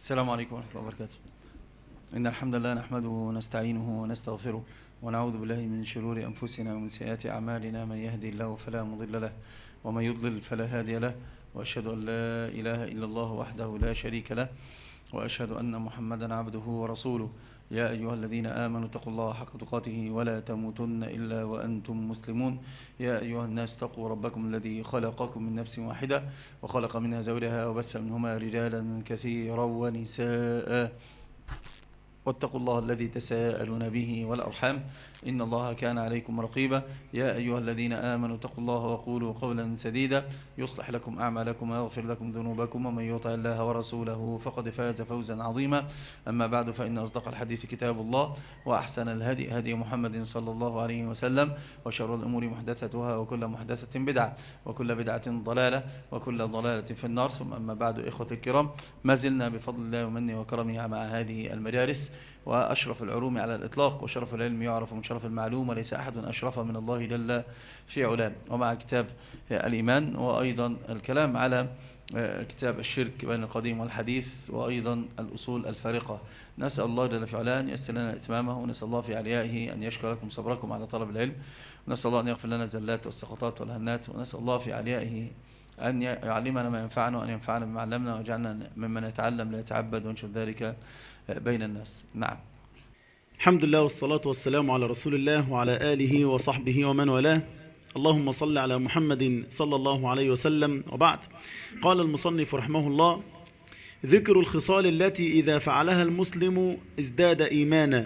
السلام عليكم ورحمة الله وبركاته. إن الحمد لله نحمده ونستعينه ونستغفره ونعوذ بالله من شرور أنفسنا ومن سيئات أعمالنا. من يهدي الله فلا مضل له ومن يضلل فلا هادي له، وأشهد أن لا إله إلا الله وحده لا شريك له، وأشهد أن محمدا عبده ورسوله. يا أيها الذين آمنوا اتقوا الله حق تقاته ولا تموتن إلا وأنتم مسلمون. يا أيها الناس اتقوا ربكم الذي خلقكم من نفس واحدة وخلق منها زوجها وبث منهما رجالا كثيرا ونساء، واتقوا الله الذي تساءلون به والأرحام إن الله كان عليكم رقيبا. يا أيها الذين آمنوا اتقوا الله وقولوا قولا سديدا يصلح لكم أعمالكم ويغفر لكم ذنوبكم، ومن يطع الله ورسوله فقد فاز فوزا عظيما. أما بعد، فإن أصدق الحديث كتاب الله، وأحسن الهدي هدي محمد صلى الله عليه وسلم، وشر الأمور محدثتها، وكل محدثة بدعة، وكل بدعة ضلالة، وكل ضلالة في النار. ثم أما بعد، إخوة الكرام، ما زلنا بفضل الله ومنه وكرمه مع هذه المدارس، وأشرف العلوم على الإطلاق، وشرف العلم يعرف من شرف المعلوم، وليس أحد أشرف من الله جل في علام. ومع كتاب الإيمان، وأيضا الكلام على كتاب الشرك بين القديم والحديث، وأيضا الأصول الفارقة. نسأل الله جل في علام أن يسر لنا إتمامه، ونسأل الله في عليائه أن يشكر لكم صبركم على طلب العلم، ونسأل الله أن يغفر لنا الزلات والسقطات والهنات، ونسأل الله في عليائه أن يعلمنا ما ينفعنا، وأن ينفعنا بما علمنا، ويجعلنا ممن يتعلم لا يتعبد، وانشر ذلك بين الناس. نعم. الحمد لله والصلاة والسلام على رسول الله وعلى آله وصحبه ومن والاه. اللهم صل على محمد صلى الله عليه وسلم. وبعد، قال المصنف رحمه الله: ذكر الخصال التي إذا فعلها المسلم ازداد إيمانا.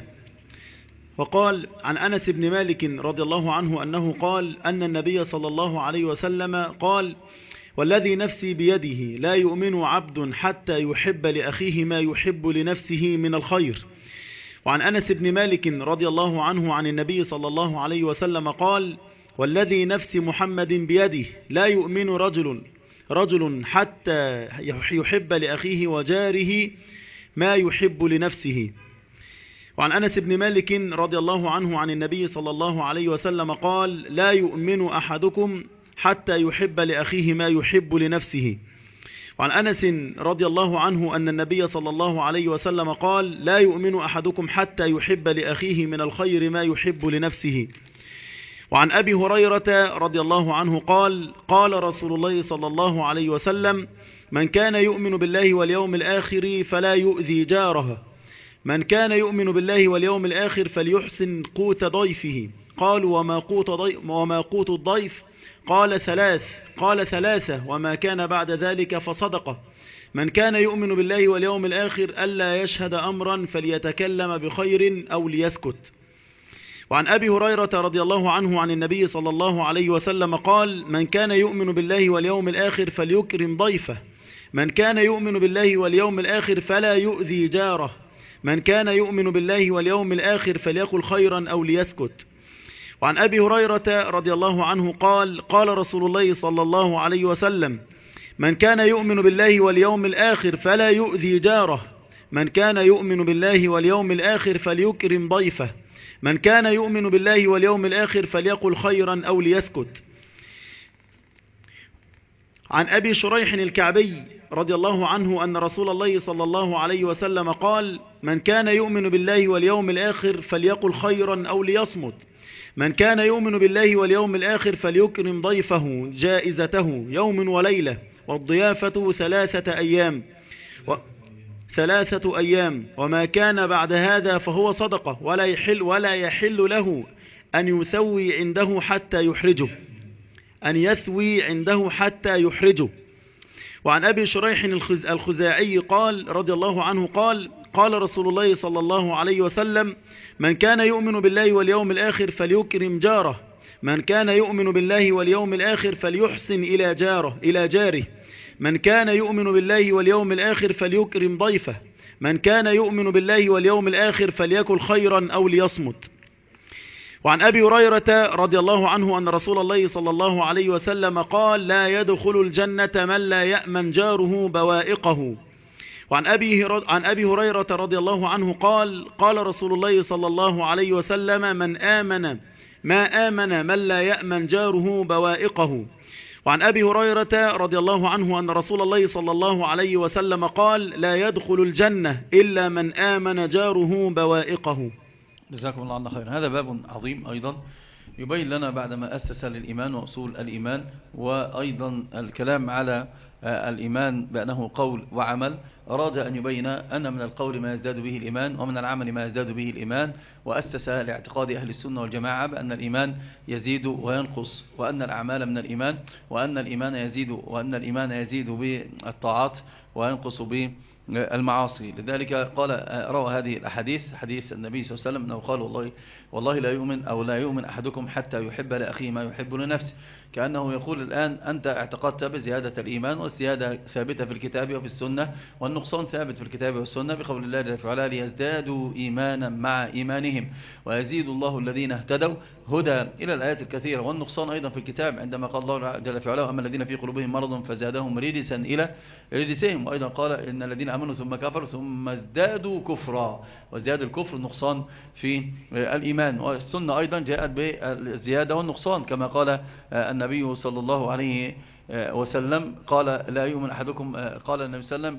وقال عن أنس بن مالك رضي الله عنه أنه قال أن النبي صلى الله عليه وسلم قال: والذي نفسي بيده لا يؤمن عبد حتى يحب لأخيه ما يحب لنفسه من الخير. وعن أنس بن مالك رضي الله عنه عن النبي صلى الله عليه وسلم قال: والذي نفس محمد بيده لا يؤمن رجل حتى يحب لأخيه وجاره ما يحب لنفسه. وعن أنس بن مالك رضي الله عنه عن النبي صلى الله عليه وسلم قال: لا يؤمن أحدكم حتى يحب لأخيه ما يحب لنفسه. وعن أنس رضي الله عنه أن النبي صلى الله عليه وسلم قال: لا يؤمن أحدكم حتى يحب لأخيه من الخير ما يحب لنفسه. وعن أبي هريرة رضي الله عنه قال: قال رسول الله صلى الله عليه وسلم: من كان يؤمن بالله واليوم الآخر فلا يؤذي جاره. من كان يؤمن بالله واليوم الآخر فليحسن قوت ضيفه. قالوا: وما قوت الضيف؟ قال ثلاثة، وما كان بعد ذلك فصدقه. من كان يؤمن بالله واليوم الآخر ألا يشهد أمرا فليتكلم بخير أو ليسكت. وعن أبي هريرة رضي الله عنه عن النبي صلى الله عليه وسلم قال: من كان يؤمن بالله واليوم الآخر فليكرم ضيفه. من كان يؤمن بالله واليوم الآخر فلا يؤذي جاره. من كان يؤمن بالله واليوم الآخر فليقل خيرا أو ليسكت. وعن أبي هريرة رضي الله عنه قال: قال رسول الله صلى الله عليه وسلم: من كان يؤمن بالله واليوم الآخر فلا يؤذي جاره. من كان يؤمن بالله واليوم الآخر فليكرم ضيفه. من كان يؤمن بالله واليوم الآخر فليقل خيرا أو ليسكت. عن أبي شريح الكعبي رضي الله عنه أن رسول الله صلى الله عليه وسلم قال: من كان يؤمن بالله واليوم الآخر فليقل خيرا أو ليصمت. من كان يؤمن بالله واليوم الآخر فليكرم ضيفه جائزته يوم وليلة، والضيافة 3 أيام، وما كان بعد هذا فهو صدقة، ولا يحل له أن يثوي عنده حتى يحرجه. وعن أبي شريح الخزاعي قال رضي الله عنه قال: قال رسول الله صلى الله عليه وسلم: من كان يؤمن بالله واليوم الآخر فليكرم جاره. من كان يؤمن بالله واليوم الآخر فليحسن إلى جاره. من كان يؤمن بالله واليوم الآخر فليكرم ضيفه. من كان يؤمن بالله واليوم الآخر فليقل خيرا أو ليصمت. وعن أبي هريرة رضي الله عنه أن رسول الله صلى الله عليه وسلم قال: لا يدخل الجنة من لا يأمن جاره بوائقه. وعن أبي هريرة رضي الله عنه قال: قال رسول الله صلى الله عليه وسلم: ما آمن من لا يأمن جاره بوائقه. وعن أبي هريرة رضي الله عنه أن رسول الله صلى الله عليه وسلم قال لا يدخل الجنة إلا من آمن جاره بوائقه. جزاكم الله عنا خيرا. هذا باب عظيم أيضا يبين لنا بعدما أسس للإيمان وأصول الإيمان، وأيضا الكلام على الإيمان بأنه قول وعمل. أراد أن يبين أن من القول ما يزداد به الإيمان ومن العمل ما يزداد به الإيمان، وأسس لاعتقاد أهل السنة والجماعة بأن الإيمان يزيد وينقص، وأن الأعمال من الإيمان، وأن الإيمان يزيد بالطاعات وينقص بالمعاصي. لذلك قال روى هذه الأحاديث، حديث النبي صلى الله عليه وسلم أنه قال والله لا يؤمن أحدكم حتى يحب لأخيه ما يحب لنفسه، كأنه يقول الآن أنت اعتقدت بزيادة الإيمان، والزيادة ثابتة في الكتاب وفي السنة، والنقصان ثابت في الكتاب والسنة بقول الله جل وعلا ليزدادوا إيمانا مع إيمانهم ويزيد الله الذين اهتدوا هدى إلى الآيات الكثيرة. والنقصان أيضا في الكتاب عندما قال الله جل وعلا أما الذين في قلوبهم مرض فزادهم رجسا إلى رجسهم، وأيضا قال إن الذين آمنوا ثم كفروا ثم ازدادوا كفرا، وزياد الكفر النقصان في الإيمان. والسنة أيضا جاءت بالزيادة والنقصان كما قال النبي صلى الله عليه وسلم قال لا يؤمن أحدكم، قال النبي صلى الله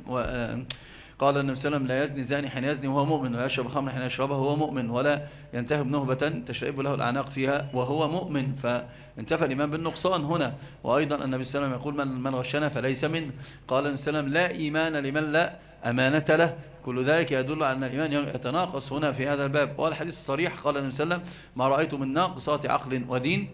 عليه وسلم لا يزني زاني حين يزني وهو مؤمن، ولا يشرب خمر حين يشربها وهو مؤمن، ولا ينتهب نهبة تشرب له الأعناق فيها وهو مؤمن. فانتفى الإيمان بالنقصان هنا. وأيضا النبي صلى الله عليه وسلم يقول من غشنا فليس من. قال النبي صلى الله عليه وسلم لا إيمان لمن لا أمانة له. كل ذلك يدل على أن الإيمان يتناقص هنا في هذا الباب. والحديث الصريح قال النبي صلى الله عليه وسلم ما رأيت من ناقصات عقل ودين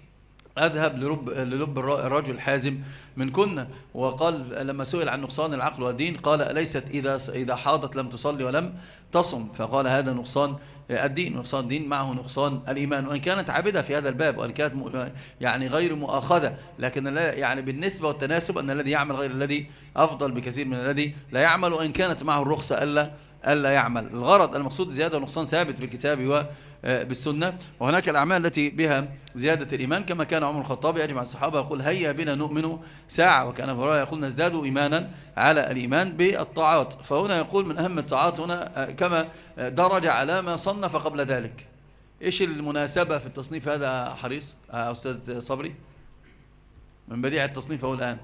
أذهب للب الرجل الحازم من كنا. وقال لما سئل عن نقصان العقل والدين قال ليست إذا حاضت لم تصلي ولم تصم، فقال هذا نقصان الدين، نقصان الدين معه نقصان الإيمان. وإن كانت عابدة في هذا الباب وإن كانت يعني غير مؤاخذة، لكن يعني بالنسبة والتناسب أن الذي يعمل غير الذي أفضل بكثير من الذي لا يعمل، وإن كانت معه الرخصة ألا يعمل. الغرض المقصود زيادة ونقصان ثابت في الكتاب وبالسنة. وهناك الأعمال التي بها زيادة الإيمان كما كان عمر الخطاب يجمع الصحابة يقول هيا بنا نؤمن ساعة، وكان أبو هريرة يقول نزداد إيمانا على الإيمان بالطاعات. فهنا يقول من أهم الطاعات هنا كما درج على ما صنف قبل ذلك. إيش المناسبة في التصنيف هذا حريص أستاذ صبري؟ من بديع التصنيف هو الآن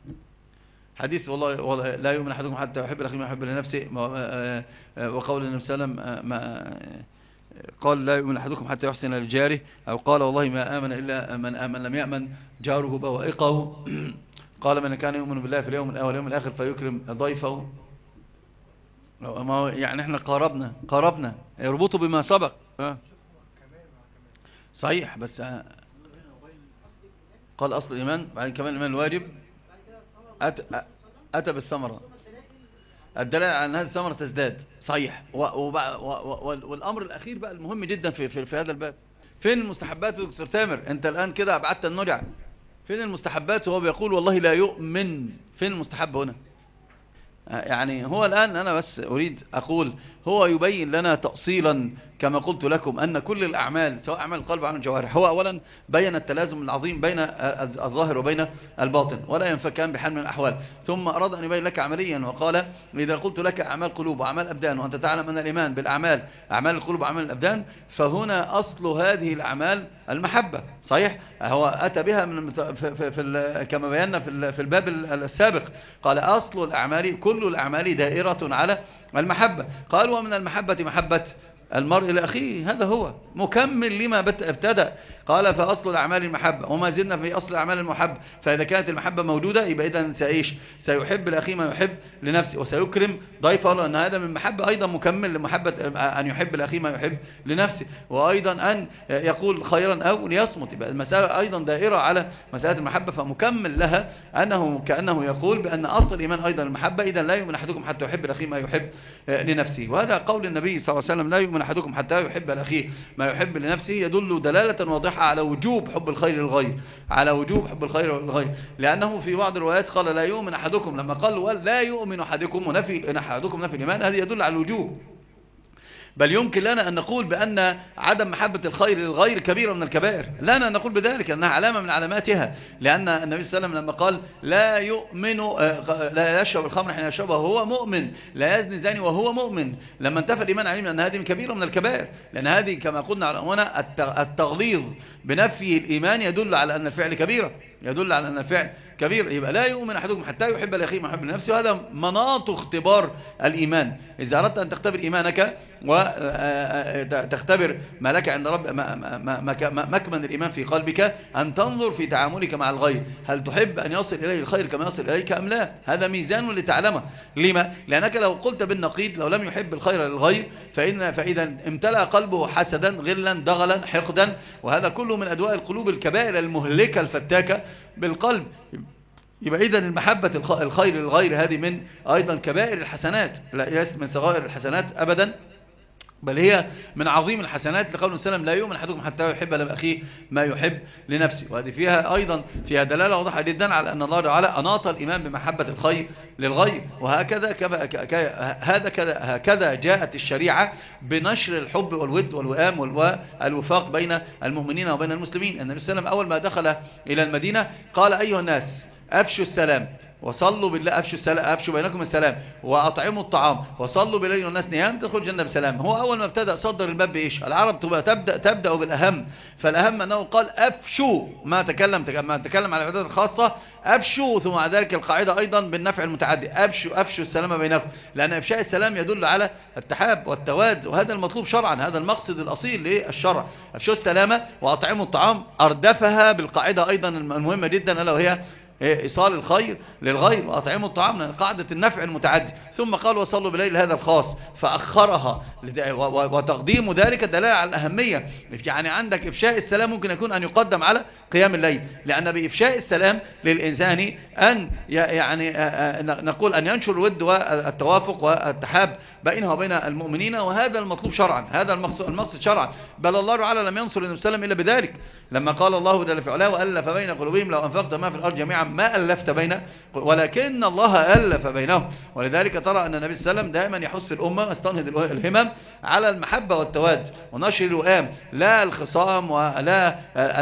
حديث والله لا يؤمن أحدكم حتى يحب الأخي ما يحب لنفسه، وقول النبي صلى الله عليه وسلم قال لا يؤمن أحدكم حتى يحسن لجاره، أو قال والله ما آمن إلا من آمن لم يأمن جاره بوائقه. قال من كان يؤمن بالله في اليوم الأول واليوم الآخر فيكرم ضيفه. يعني احنا قاربنا يربطوا بما سبق. صحيح، بس قال أصل الإيمان بعد كمان الإيمان الواجب أتى بالثمرة، الدلالة على أن هذه الثمرة تزداد. صحيح. والأمر الأخير بقى المهم جدا في هذا الباب، فين المستحبات يا دكتور تامر؟ أنت الآن كده أبعدت النجع. فين المستحبات وهو بيقول والله لا يؤمن؟ فين المستحب هنا؟ يعني هو الآن أنا بس أريد أقول هو يبين لنا تأصيلا كما قلت لكم أن كل الأعمال سواء أعمال القلب وأعمال الجوارح، هو أولا بين التلازم العظيم بين الظاهر وبين الباطن ولا ينفكان بحال من الأحوال. ثم أراد أن يبين لك عمليا وقال إذا قلت لك أعمال قلوب وأعمال أبدان وأنت تعلم أن الإيمان بالأعمال أعمال القلوب وأعمال الأبدان، فهنا أصل هذه الأعمال المحبة. صحيح، هو أتى بها كما بينا في الباب السابق، قال أصل الأعمال كل الأعمال دائرة على المحبة. قال ومن المحبة محبة المرء لأخيه، هذا هو مكمل لما ابتدأ. قال فأصل الأعمال المحبة، وما زلنا في أصل الأعمال المحبة. فإذا كانت المحبة موجودة يبقى إذن سيحب لأخيه ما يحب لنفسه وسيكرم ضيفه، لأن هذا من محبة أيضا مكمل لمحبة أن يحب لأخيه ما يحب لنفسه، وأيضا أن يقول خيرا أو ليصمت. يبقى المسألة أيضا دائرة على مسألة المحبة، فمكمل لها كأنه يقول بأن أصل الإيمان أيضا المحبة. إذن لا يؤمن أحدكم حتى يحب لأخيه ما يحب لنفسه. وهذا قول النبي صلى الله عليه وسلم لا يؤمن أحدكم حتى يحب لأخيه ما يحب لنفسه، يدل دلالة واضحة على وجوب حب الخير للغير، على وجوب حب الخير للغير. لأنه في بعض الروايات قال لا يؤمن أحدكم، لما قال لا يؤمن أحدكم ونفي أحدكم نفي الإيمان، هذا يدل على الوجوب. بل يمكن لنا أن نقول بأن عدم محبة الخير للغير كبيرة من الكبائر، لنا أن نقول بذلك أنها علامة من علاماتها، لأن النبي صلى الله عليه وسلم لما قال لا يؤمن لا يشرب الخمر حين يشربها وهو مؤمن، لا يزني زاني وهو مؤمن، لما انتفى الإيمان علمنا أن هذه كبيرة من الكبائر، لأن هذه كما قلنا على هنا التغليظ بنفي الإيمان يدل على أن الفعل كبيرة، يدل على أن الفعل كبير. يبقى لا يؤمن أحدكم حتى يحب لأخيه ما يحب لنفسه، وهذا مناط اختبار الإيمان. إذا أردت أن تختبر إيمانك وتختبر ما لك عند رب مكمن الإيمان في قلبك، أن تنظر في تعاملك مع الغير، هل تحب أن يصل إليه الخير كما يصل إليك أم لا؟ هذا ميزان لتعلمه. لما؟ لأنك لو قلت بالنقيض، لو لم يحب الخير للغير فإذا امتلأ قلبه حسدا غلا ضغلا حقدا، وهذا كله من أدواء القلوب الكبائر المهلكة الفتاكة بالقلب. يبقى إذن المحبة الخير للغير هذه من أيضا كبائر الحسنات، ليست من صغائر الحسنات أبدا، بل هي من عظيم الحسنات، لقول وسلم لا يؤمن أحدكم حتى يحب لأخيه ما يحب لنفسه. وهذه فيها أيضا فيها دلالة واضحة جدا على أن الله تعالى أناط الإيمان بمحبة الخير للغير. وهكذا هكذا جاءت الشريعة بنشر الحب والود والوئام والوفاق بين المؤمنين وبين المسلمين. النبي صلى الله عليه وسلم أول ما دخل إلى المدينة قال أيها الناس أفشوا السلام وصلوا بالله، أفشوا بينكم السلام وأطعموا الطعام وصلوا بالليل والناس نيام تدخل الجنة بسلام. هو أول ما ابتدأ صدر الباب بإيش؟ العرب تبدأ بالأهم، فالأهم أنه قال أفشوا، ما تكلم على العبادات الخاصة أفشوا، ثم على ذلك القاعدة أيضا بالنفع المتعدي، أفشوا السلام بينكم، لأن إفشاء السلام يدل على التحاب والتواد، وهذا المطلوب شرعا، هذا المقصد الأصيل للشرع. أفشوا السلام وأطعموا الطعام أردفها بالقاعدة أيضا المهمة جدا، ألا وهي إيصال الخير للغير، وأطعموا الطعام، قاعدة النفع المتعدي. ثم قال وصلوا بالليل هذا الخاص، فأخرها، وتقديم ذلك دلالة على الأهمية. يعني عندك إفشاء السلام ممكن يكون أن يقدم على قيام الليل، لأن بإفشاء السلام للإنسان أن يعني نقول أن ينشر الود والتوافق والتحاب بينه وبين المؤمنين، وهذا المطلوب شرعا، هذا المقصد شرعا. بل الله تعالى لم ينصر النبي صلى الله عليه وسلم إلا بذلك، لما قال الله جل في علاه وألف بين قلوبهم لو أنفقت ما في الأرض جميعا ما ألفت بين، ولكن الله ألف بينهم. ولذلك ترى أن النبي صلى الله عليه وسلم دائما يحث الأمة واستنهض الهمم على المحبة والتواد ونشر الوئام، لا الخصام ولا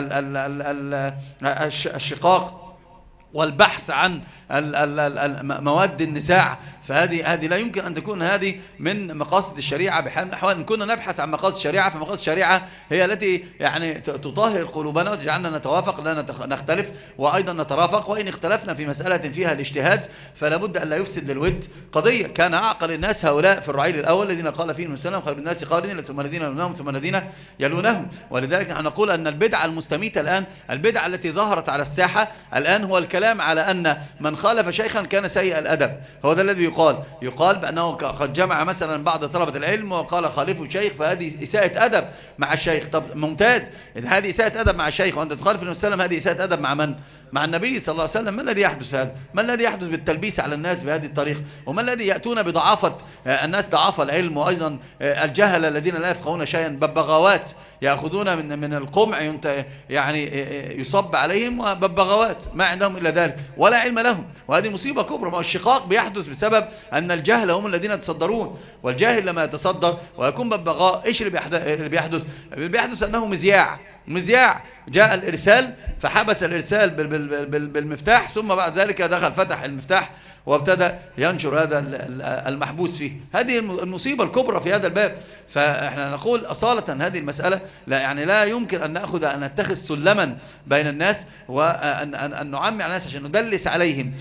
الشقاق والبحث عن مواد النزاع. فهذه لا يمكن أن تكون هذه من مقاصد الشريعة بحال من الأحوال. إن كنا نبحث عن مقاصد الشريعة، فمقاصد الشريعة هي التي يعني تطهر قلوبنا وتجعلنا نتوافق لا نختلف، وأيضا نترافق، وإن اختلفنا في مسألة فيها الاجتهاد فلا بد أن لا يفسد للود قضية. كان أعقل الناس هؤلاء في الرعيل الأول الذين قال فيهم السلام خير الناس قارنين ثم الذين يلونهم ثم الذين يلونهم. ولذلك نقول أن البدعة المستميتة الآن، البدعة التي ظهرت على الساحة الآن، هو الكلام على أن من خالف شيخا كان سيء الأدب. هو ده الذي يقال بأنه قد جمع مثلا بعض طلبة العلم وقال خالفوا الشيخ، فهذه إساءة أدب مع الشيخ. طب ممتاز، إذا هذه إساءة أدب مع الشيخ وأنت تخالف النبي صلى الله عليه وسلم، هذه إساءة أدب مع من؟ مع النبي صلى الله عليه وسلم. ما الذي يحدث هذا؟ ما الذي يحدث بالتلبيس على الناس بهذه الطريقة؟ وما الذي يأتون بضعافة الناس، ضعاف العلم، وأيضا الجهل الذين لا يفقهون شيئا، ببغاوات يأخذون من القمع يعني يصب عليهم، وببغاوات ما عندهم إلا ذلك ولا علم لهم. وهذه مصيبة كبرى. ما الشقاق بيحدث بسبب أن الجهل هم الذين يتصدرون، والجاهل لما يتصدر ويكون ببغاء إيش اللي بيحدث؟ بيحدث أنه مذياع جاء الإرسال فحبس الإرسال بالمفتاح، ثم بعد ذلك دخل فتح المفتاح وابتدى ينشر هذا المحبوس فيه. هذه المصيبة الكبرى في هذا الباب. فإحنا نقول أصالة هذه المسألة لا يمكن أن نتخذ سلما بين الناس، وأن نعمي على الناس عشان ندلس عليهم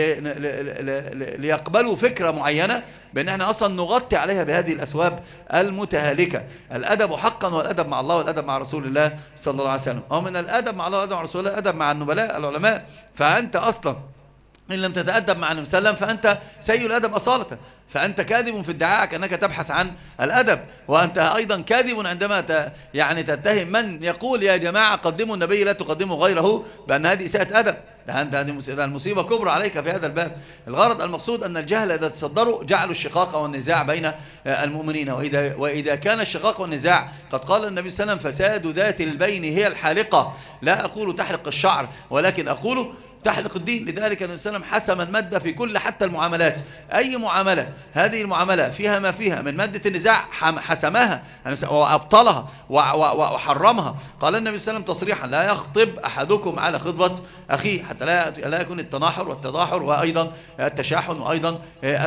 ليقبلوا فكرة معينة، بأن احنا أصلا نغطي عليها بهذه الأسواب المتهالكة. الأدب حقا والأدب مع الله والأدب مع رسول الله صلى الله عليه وسلم، أو من الأدب مع الله والأدب مع رسول الله الأدب مع النبلاء العلماء. فأنت أصلا إن لم تتأدب مع النبي صلى الله عليه وسلم فأنت سيء الأدب أصالة، فأنت كاذب في ادعائك أنك تبحث عن الأدب، وأنت أيضا كاذب عندما يعني تتهم من يقول يا جماعة قدموا النبي لا تقدموا غيره، بأن هذه إساءة أدب. هذه المصيبة كبرى عليك في هذا الباب. الغرض المقصود أن الجهل إذا تصدروا جعلوا الشقاق والنزاع بين المؤمنين. وإذا كان الشقاق والنزاع قد قال النبي صلى الله عليه وسلم فساد ذات البين هي الحالقة، لا أقول تحلق الشعر ولكن أقول تحلق الدين. لذلك النبي صلى الله عليه وسلم حسم المادة في كل حتى المعاملات. أي معاملة هذه المعاملة فيها ما فيها من مادة النزاع حسمها وأبطلها وحرمها. قال النبي صلى الله عليه وسلم تصريحا: لا يخطب أحدكم على خطبة أخيه، حتى لا يكون التناحر والتضاحر وأيضا التشاحن وأيضا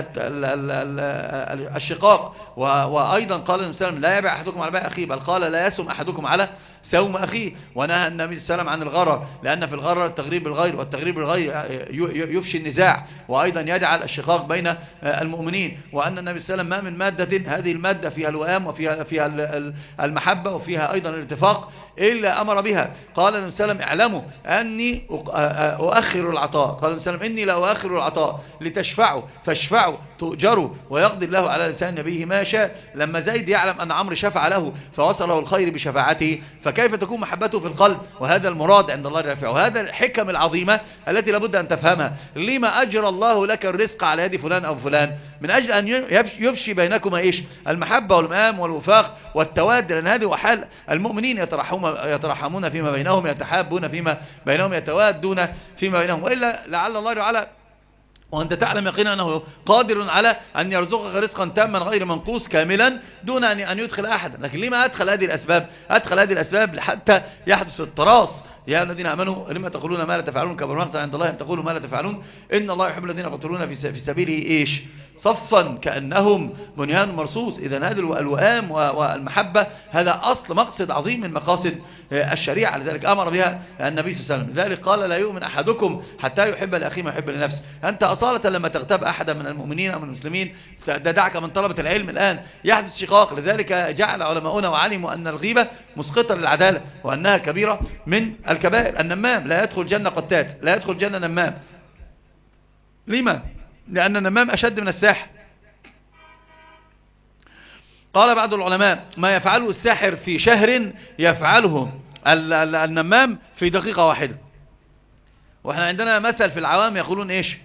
الشقاق. وأيضا قال النبي صلى الله عليه وسلم: لا يبيع أحدكم على بيع أخيه، بل قال: لا يسم أحدكم على سوم أخيه. ونهى النبي صلى الله عليه وسلم عن الغرر، لأن في الغرر التغريب بالغير، والتغريب بالغير يفشي النزاع وأيضا يجعل الشقاق بين المؤمنين. وأن النبي صلى الله عليه وسلم ما من مادة هذه المادة فيها الوئام وفيها المحبة وفيها أيضا الاتفاق إلا أمر بها. قال النبي صلى الله عليه وسلم: اعلموا أني أؤخر العطاء. قال النبي صلى الله عليه وسلم: إني لا أؤخر العطاء لتشفعوا فاشفعوا تؤجروا ويقضي الله على لسان نبيه ما شاء. لما زيد يعلم أن عمرو شفع له فوصله الخير بشفاعته، فكيف تكون محبته في القلب؟ وهذا المراد عند الله جل وعلا، وهذا الحكم العظيمة التي لابد أن تفهمها. لما أجرى الله لك الرزق على يد فلان أو فلان؟ من أجل أن يفشي بينكما إيش؟ المحبة والمآم والوفاق والتواد، لأن هذه وحال المؤمنين، يترحمون فيما بينهم، يتحابون فيما بينهم، يتوادون فيما بينهم. وإلا لعل الله تعالى وأنت تعلم يقينا أنه قادر على أن يرزقك رزقا تاما غير منقوص كاملا دون أن يدخل أحدا. لكن لما أدخل هذه الأسباب حتى يحدث التراص. يا الذين آمنوا لما تقولون ما لا تفعلون، كبر مقتا عند الله أن تقولوا ما لا تفعلون، إن الله يحب الذين يقتلون في سبيله إيش؟ صفا كأنهم بنيان مرصوص. إذن هذا الوئام والمحبة هذا أصل مقصد عظيم من مقاصد الشريعة، لذلك أمر بها النبي صلى الله عليه وسلم. لذلك قال: لا يؤمن أحدكم حتى يحب لأخيه ما يحب لنفسه. أنت أصالة لما تغتاب أحدا من المؤمنين أو من المسلمين، دعك من طلبة العلم الآن يحدث شقاق. لذلك جعل علماؤنا وعلموا أن الغيبة مسقطة للعدالة وأنها كبيرة من الكبائر. النمام لا يدخل جنة قتات، لا يدخل جنة نمام. لما؟ لأن النمام أشد من الساحر. قال بعض العلماء: ما يفعله الساحر في شهر يفعله النمام في دقيقة واحدة. واحنا عندنا مثل في العوام يقولون إيش؟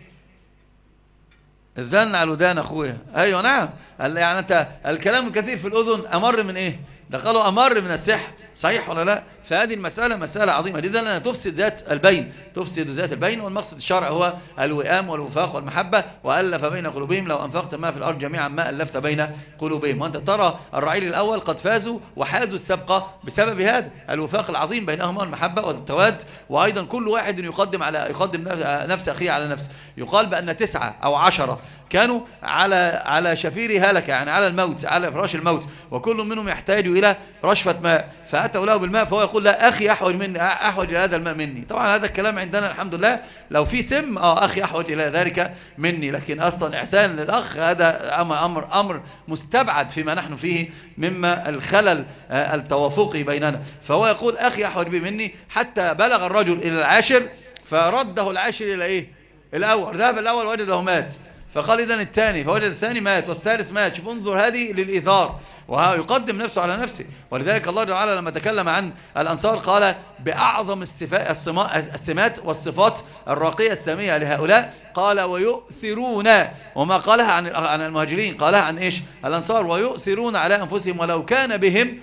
الذن على الودان أخويا. أيوة نعم، يعني أنت الكلام الكثير في الأذن أمر من إيه؟ ده قالوا أمر من السحر، صحيح ولا لا؟ فهذه المسألة مسألة عظيمة جدا، لأنها تفسد ذات البين. والمقصد الشرع هو الوئام والوفاق والمحبة. وألف بين قلوبهم لو أنفقت ما في الأرض جميعا ما ألفت بين قلوبهم. وأنت ترى الرعيل الأول قد فازوا وحازوا السبقة بسبب هذا الوفاق العظيم بينهما والمحبة والتواد. وأيضا كل واحد يقدم نفس أخيه على نفسه. يقال بأن 9 أو 10 كانوا على شفير هلكة، يعني على الموت، على فراش الموت، وكل منهم يحتاج إلى رشفة ماء، فأتوا له بالماء، فهو يقول: لا، أخي أحوج إلى هذا الماء مني. طبعا هذا الكلام عندنا الحمد لله لو في سم أخي أحوج إلى ذلك مني، لكن أصلا إحسان للأخ هذا أمر مستبعد فيما نحن فيه مما الخلل التوافقي بيننا. فهو يقول: أخي أحوج به مني، حتى بلغ الرجل إلى العاشر فرده العاشر إلى إيه؟ الأول. ذهب الأول وجده مات، فقال: إذن الثاني، فوجد الثاني مات، والثالث مات. شوف انظر هذه للإيثار، ويقدم نفسه على نفسه. ولذلك الله تعالى لما تكلم عن الأنصار قال: بأعظم السمات والصفات الراقية السامية لهؤلاء، قال: ويؤثرون. وما قالها عن المهاجرين قالها عن إيش؟ الأنصار: ويؤثرون على أنفسهم ولو كان بهم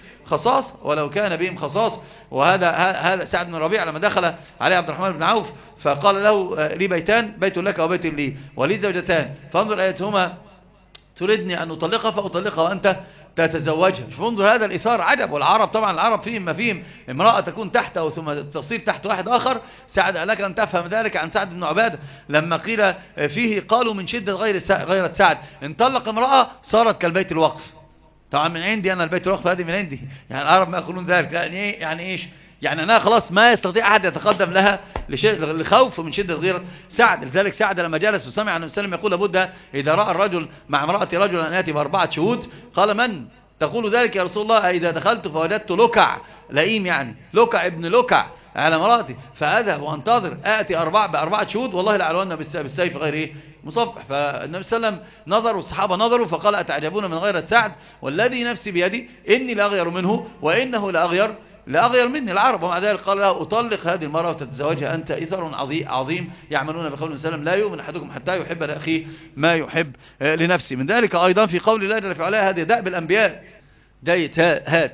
خصاص. وهذا سعد بن ربيع لما دخل عليه عبد الرحمن بن عوف فقال له: لي بيتان، بيت لك وبيت لي، ولي زوجتان، فانظر أيتهما تريدني أن أطلقها فأطلقها وأنت تتزوجها. فانظر هذا الإثار عجب. والعرب طبعا العرب فيهم ما فيهم، امرأة تكون تحته ثم تصير تحت واحد آخر. سعد لك أن تفهم ذلك عن سعد بن عبادة لما قيل فيه قالوا من شدة غيرة سعد إن طلق امرأة صارت كالبيت الوقف. طبعا من عندي أنا البيت الوقف هذه من عندي، يعني العرب ما يقولون ذلك. يعني إيش؟ يعني أنها خلاص ما يستطيع أحد يتقدم لها لخوف من شدة غيرة سعد. لذلك سعد لما جلس وسمع النبي صلى الله عليه وسلم يقول: لابد إذا رأى الرجل مع امرأة رجل أن يأتي ب4 شهود. قال: من تقول ذلك يا رسول الله؟ إذا دخلت فوجدت لكع لئيم، يعني لكع ابن لكع على امرأتي، فأذهب وانتظر آتي ب4 شهود والله لعلونا بالسيف غير إيه؟ مصفح. فالنبي صلى الله عليه وسلم نظر والصحابة نظروا فقال: أتعجبون من غيرة سعد والذي نفسي بيدي إني لأغير منه وإنه لأغير مني العرب. ومع ذلك قال له: أطلق هذه المرأة وتتزوجها أنت. إثر عظيم يعملون بقول وسلم: لا يؤمن أحدكم حتى يحب لأخيه ما يحب لنفسه. من ذلك أيضا في قول الله جل وعلا: هذه دأب الأنبياء. هات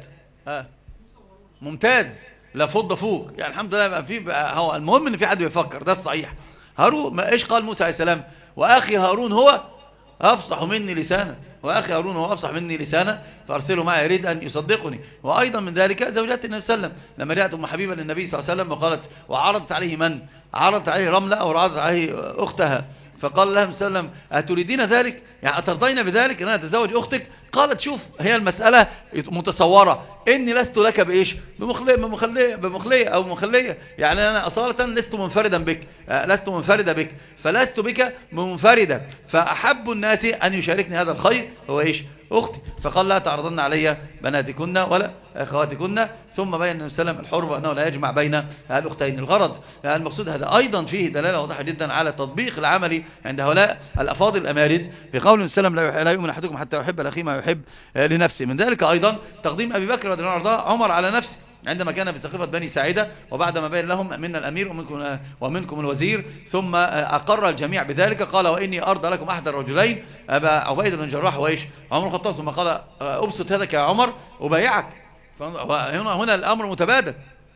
ممتاز، لا فض فوق، يعني الحمد لله. هو المهم ان في حد بيفكر، ده الصحيح. هارون ما إيش قال موسى عليه السلام؟ وأخي هارون هو أفصح مني لسانا، وأخي هارون هو أفصح مني لسانا فأرسله معي يريد أن يصدقني. وأيضا من ذلك زوجات النبي صلى الله عليه وسلم لما جاءت أم حبيبة للنبي صلى الله عليه وسلم وقالت وعرضت عليه من؟ عرضت عليه رملة أو عرضت عليه أختها، فقال لها صلى الله عليه وسلم أتريدين ذلك؟ يعني أترضين بذلك أن أنا أتزوج أختك؟ قالت شوف هي المسألة متصورة إني لست لك بإيش؟ بمخلية أو مخلية، يعني أنا أصالة لست منفردا بك، لست منفردة بك، فلست بك منفردة، فأحب الناس أن يشاركني هذا الخير هو إيش؟ أختي. فقال لا تعرضن علي بناتكن ولا أخواتكن. ثم بين النبي صلى الله عليه وسلم الحر وأنه لا يجمع بين الأختين. الغرض المقصود هذا أيضا فيه دلالة واضحة جدا على التطبيق العملي عند هؤلاء الأفاضل الأمارد في قول النبي صلى الله عليه وسلم لا يؤمن أحدكم حتى يحب لأخيه ما يحب لنفسه. من ذلك أيضا تقديم أبي بكر رضي الله عنه عمر على نفسه عندما كان في سقيفة بني ساعدة، وبعدما بين لهم منا الأمير ومنكم الوزير، ثم أقر الجميع بذلك قال وإني أرضى لكم أحد الرجلين أبا عبيدة بن الجراح وإيش عمر الخطاب، ثم قال أبسط يدك يا عمر أبايعك. هنا الأمر متبادل،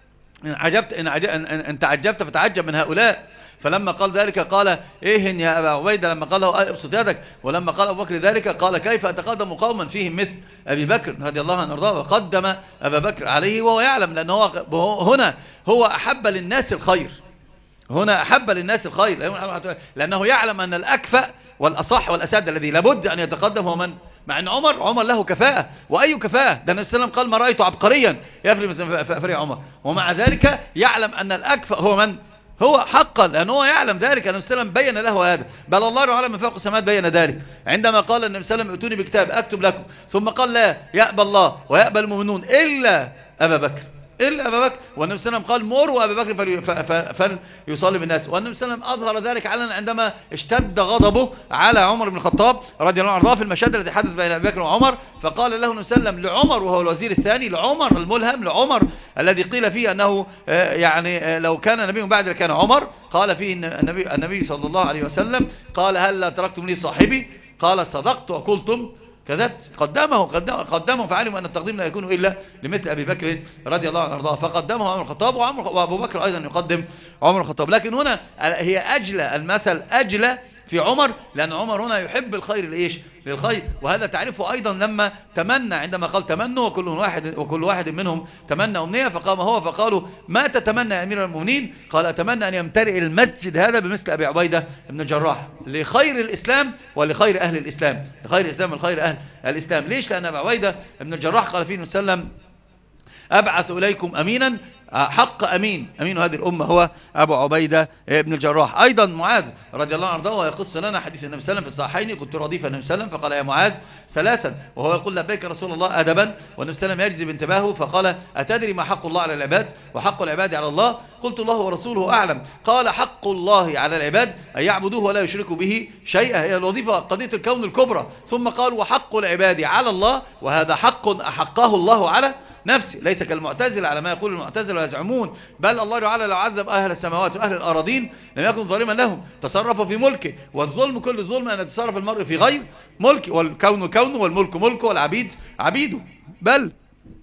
إن تعجبت فتعجب من هؤلاء. فلما قال ذلك قال إيه يا أبا عبيدة، لما قال له أبسط يدك، ولما قال أبو بكر ذلك قال كيف أتقدم قوما فيهم مثل أبي بكر رضي الله عنه وارضاه، وقدم أبا بكر عليه وهو يعلم، لأنه هنا هو أحب للناس الخير، هنا أحب للناس الخير، لأنه يعلم أن الأكفأ والأصح والأسد الذي لابد أن يتقدم هو من؟ مع أن عمر له كفاءة، وأي كفاءة؟ ده النبي صلى الله عليه وسلم قال ما رأيت عبقريا يفري فري عمر، ومع ذلك يعلم أن الأكفأ هو من؟ هو حقا، لأنه هو يعلم ذلك. النبي صلى الله عليه وسلم بين له هذا، بل الله تعالى من فوق السماوات بين ذلك عندما قال النبي صلى الله عليه وسلم ائتوني بكتاب أكتب لكم، ثم قال لا يأبى الله ويأبى المؤمنون إلا أبا بكر، إلا أبا بكر. والنبي صلى الله عليه وسلم قال مروا أبا بكر فليصلي بالناس. والنبي صلى الله عليه وسلم أظهر ذلك علنا عندما اشتد غضبه على عمر بن الخطاب رضي الله عنه في المشهد الذي حدث بين أبي بكر وعمر، فقال له النبي صلى الله عليه وسلم لعمر وهو الوزير الثاني، لعمر الملهم، لعمر الذي قيل فيه أنه يعني لو كان نبي بعد لكان عمر، قال فيه النبي صلى الله عليه وسلم قال هل لا تركتم لي صاحبي؟ قال صدقت وقلتم كذبت. قدمه فعلموا أن التقديم لا يكون إلا لمثل أبي بكر رضي الله عنه وارضاه، فقدمه عمر الخطاب، وأبو بكر أيضا يقدم عمر الخطاب. لكن هنا هي أجلى، المثل أجلى في عمر، لأن عمر هنا يحب الخير لإيش؟ للخير. وهذا تعرفه أيضا لما تمنى، عندما قال تمنوا وكل واحد منهم تمنى أمنية، فقام هو فقالوا ما تتمنى يا أمير المؤمنين؟ قال أتمنى أن يمتلئ المسجد هذا بمثل أبي عبيدة بن الجراح، لخير الإسلام ولخير أهل الإسلام، لخير الإسلام ولخير أهل الإسلام. ليش؟ لأن أبي عبيدة بن الجراح قال فيه النبي صلى الله عليه وسلم أبعث إليكم أمينا حق أمين هذه الأمة هو أبو عبيدة بن الجراح. أيضا معاذ رضي الله عنه ويقص لنا حديث النبي صلى الله عليه وسلم في الصحيحين كنت رديف النبي صلى الله عليه وسلم فقال يا معاذ ثلاثا، وهو يقول لبيك رسول الله أدبا، والنبي صلى الله عليه وسلم يجذب انتباهه فقال أتدري ما حق الله على العباد وحق العباد على الله؟ قلت الله ورسوله أعلم. قال حق الله على العباد أن يعبدوه ولا يشركوا به شيئا، هي الوظيفة قضية الكون الكبرى. ثم قال وحق العباد على الله، وهذا حق أحقه الله على نفسي، ليس كالمعتزلة على ما يقول المعتزلة ويزعمون، بل الله تعالى لو عذب أهل السماوات وأهل الأراضين لم يكن ظالما لهم، تصرف في ملكه، والظلم كل الظلم أن يتصرف المرء في غير ملكه، والكون كونه والملك ملكه والعبيد عبيده. بل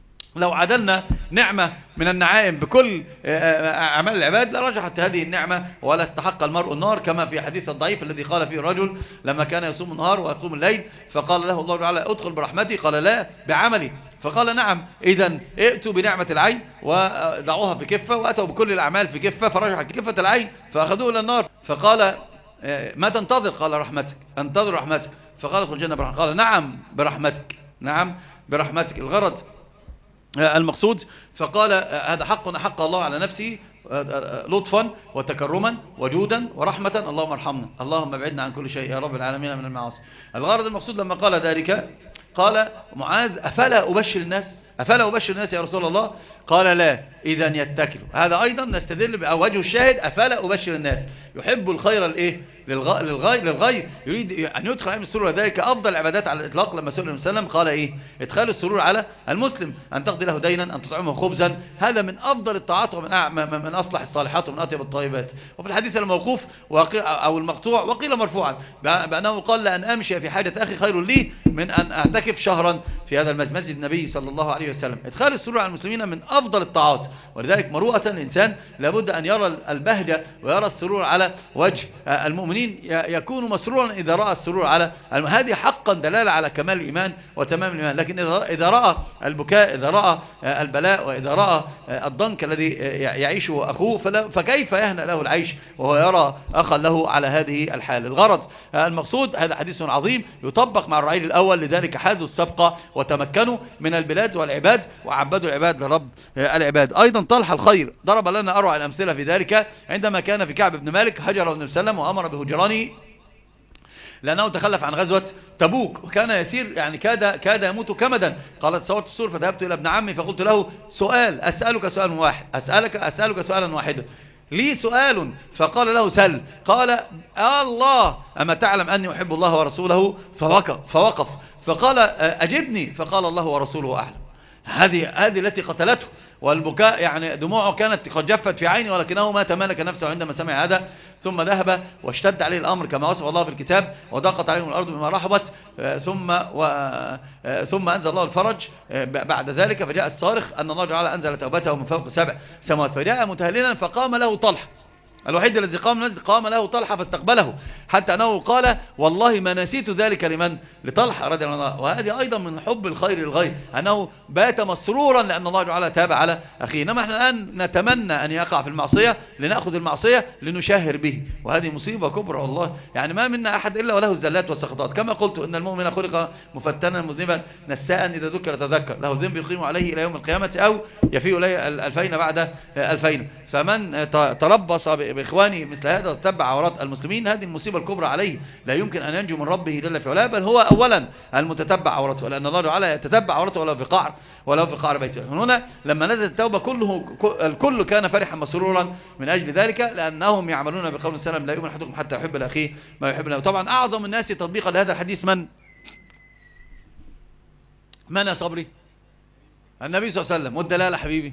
لو عدلنا نعمة من النعائم بكل أعمال العباد لرجحت هذه النعمة ولا استحق المرء النار، كما في حديث الضعيف الذي قال فيه الرجل لما كان يصوم النهار ويقوم الليل فقال له الله تعالى ادخل برحمتي، قال لا بعملي، فقال نعم إذن ائتوا بنعمة العين ودعوها في كفة، وأتوا بكل الأعمال في كفة، فرجحت كفة العين فأخذوه إلى النار، فقال ما تنتظر؟ قال رحمتك، انتظر رحمتك، فقال ادخل الجنة برحمتك، قال نعم برحمتك، نعم برحمتك. الغرض المقصود فقال هذا حق أحق الله على نفسه لطفا وتكرما وجودا ورحمة، اللهم ارحمنا، اللهم ابعدنا عن كل شيء يا رب العالمين من المعاصي. الغرض المقصود لما قال ذلك قال معاذ أفلا أبشر الناس؟ أفلا أبشر الناس يا رسول الله؟ قال لا إذن يتكلوا. هذا أيضا نستدل بوجه الشاهد أفلا أبشر الناس، يحب الخير الإيه؟ للغير، يريد أن يدخل علم السرور، ذلك أفضل العبادات على الإطلاق. لما سئل النبي صلى الله عليه وسلم قال إيه؟ إدخال السرور على المسلم، أن تقضي له دينا، أن تطعمه خبزا، هذا من أفضل الطاعات ومن أصلح الصالحات ومن أطيب الطيبات. وفي الحديث الموقوف أو المقطوع وقيل مرفوعا بأنه قال لأن أمشي في حاجة أخي خير لي من أن أعتكف شهرا في هذا المسجد، مسجد النبي صلى الله عليه وسلم. إدخال السرور على المسلمين من أفضل الطاعات، ولذلك مروءة الإنسان لابد أن يرى البهجة ويرى السرور على وجه المؤمنين، يكون مسرورا إذا رأى السرور على هذه حقا دلالة على كمال الإيمان وتمام الإيمان. لكن إذا رأى البكاء، إذا رأى البلاء، وإذا رأى الضنك الذي يعيشه أخوه، فكيف يهنأ له العيش وهو يرى أخا له على هذه الحال؟ الغرض المقصود هذا حديث عظيم يطبق مع الرعيل الأول، لذلك حازوا السبقة وتمكنوا من البلاد والعباد وعبدوا العباد لرب العباد. أيضا طلح الخير ضرب لنا أروع الأمثلة في ذلك عندما كان في كعب بن مالك، هجره النبي صلى الله عليه وسلم وأمر بهجرانه لأنه تخلف عن غزوة تبوك، وكان يسير يعني كاد يموت كمدا. قالت صورت السور فذهبت إلى ابن عمي فقلت له سؤال، أسألك سؤال واحد، أسألك سؤالا واحدا، لي سؤال. فقال له سل. قال الله أما تعلم أني أحب الله ورسوله؟ فوقف فقال أجبني. فقال الله ورسوله أعلم. هذه التي قتلته، والبكاء يعني دموعه كانت قد جفت في عيني، ولكنه ما تمالك نفسه عندما سمع هذا، ثم ذهب واشتد عليه الأمر كما وصف الله في الكتاب، وضاقت عليهم الأرض بما رحبت، ثم أنزل الله الفرج بعد ذلك، فجاء الصارخ أن الله تعالى أنزل توبته من فوق 7 سماوات، فجاء متهللا فقام له طلحة، الوحيد الذي قام له طلحة فاستقبله، حتى أنه قال والله ما نسيت ذلك لطلحة رضي الله عنه. وهذه أيضا من حب الخير للغير، أنه بات مسرورا لأن الله تعالى تاب على أخيه. إنما احنا الآن نتمنى أن يقع في المعصية لنأخذ المعصية لنشاهر به، وهذه مصيبة كبرى والله. يعني ما منا أحد إلا وله الزلات والسقطات، كما قلت إن المؤمن خلق مفتنا مذنبا نساء إذا ذكر تذكر، له ذنب يقيم عليه إلى يوم القيامة أو يفيء إليه 2000 بعد 2000. فمن تربص بإخوانه مثل هذا وتتبع عورات المسلمين، هذه المصيبة الكبرى عليه، لا يمكن أن ينجو من ربه جل في علاه، بل هو أولا المتتبع عورته، لأن الله تعالى يتتبع عورته ولو في قعر بيته. هنا لما نزلت التوبة الكل كان فرحا مسرورا من أجل ذلك، لأنهم يعملون بقول السلام لا يؤمن أحدكم حتى يحب لأخيه ما يحب له. طبعا أعظم الناس تطبيقا لهذا الحديث من يا صبري؟ النبي صلى الله عليه وسلم. والدلالة حبيبي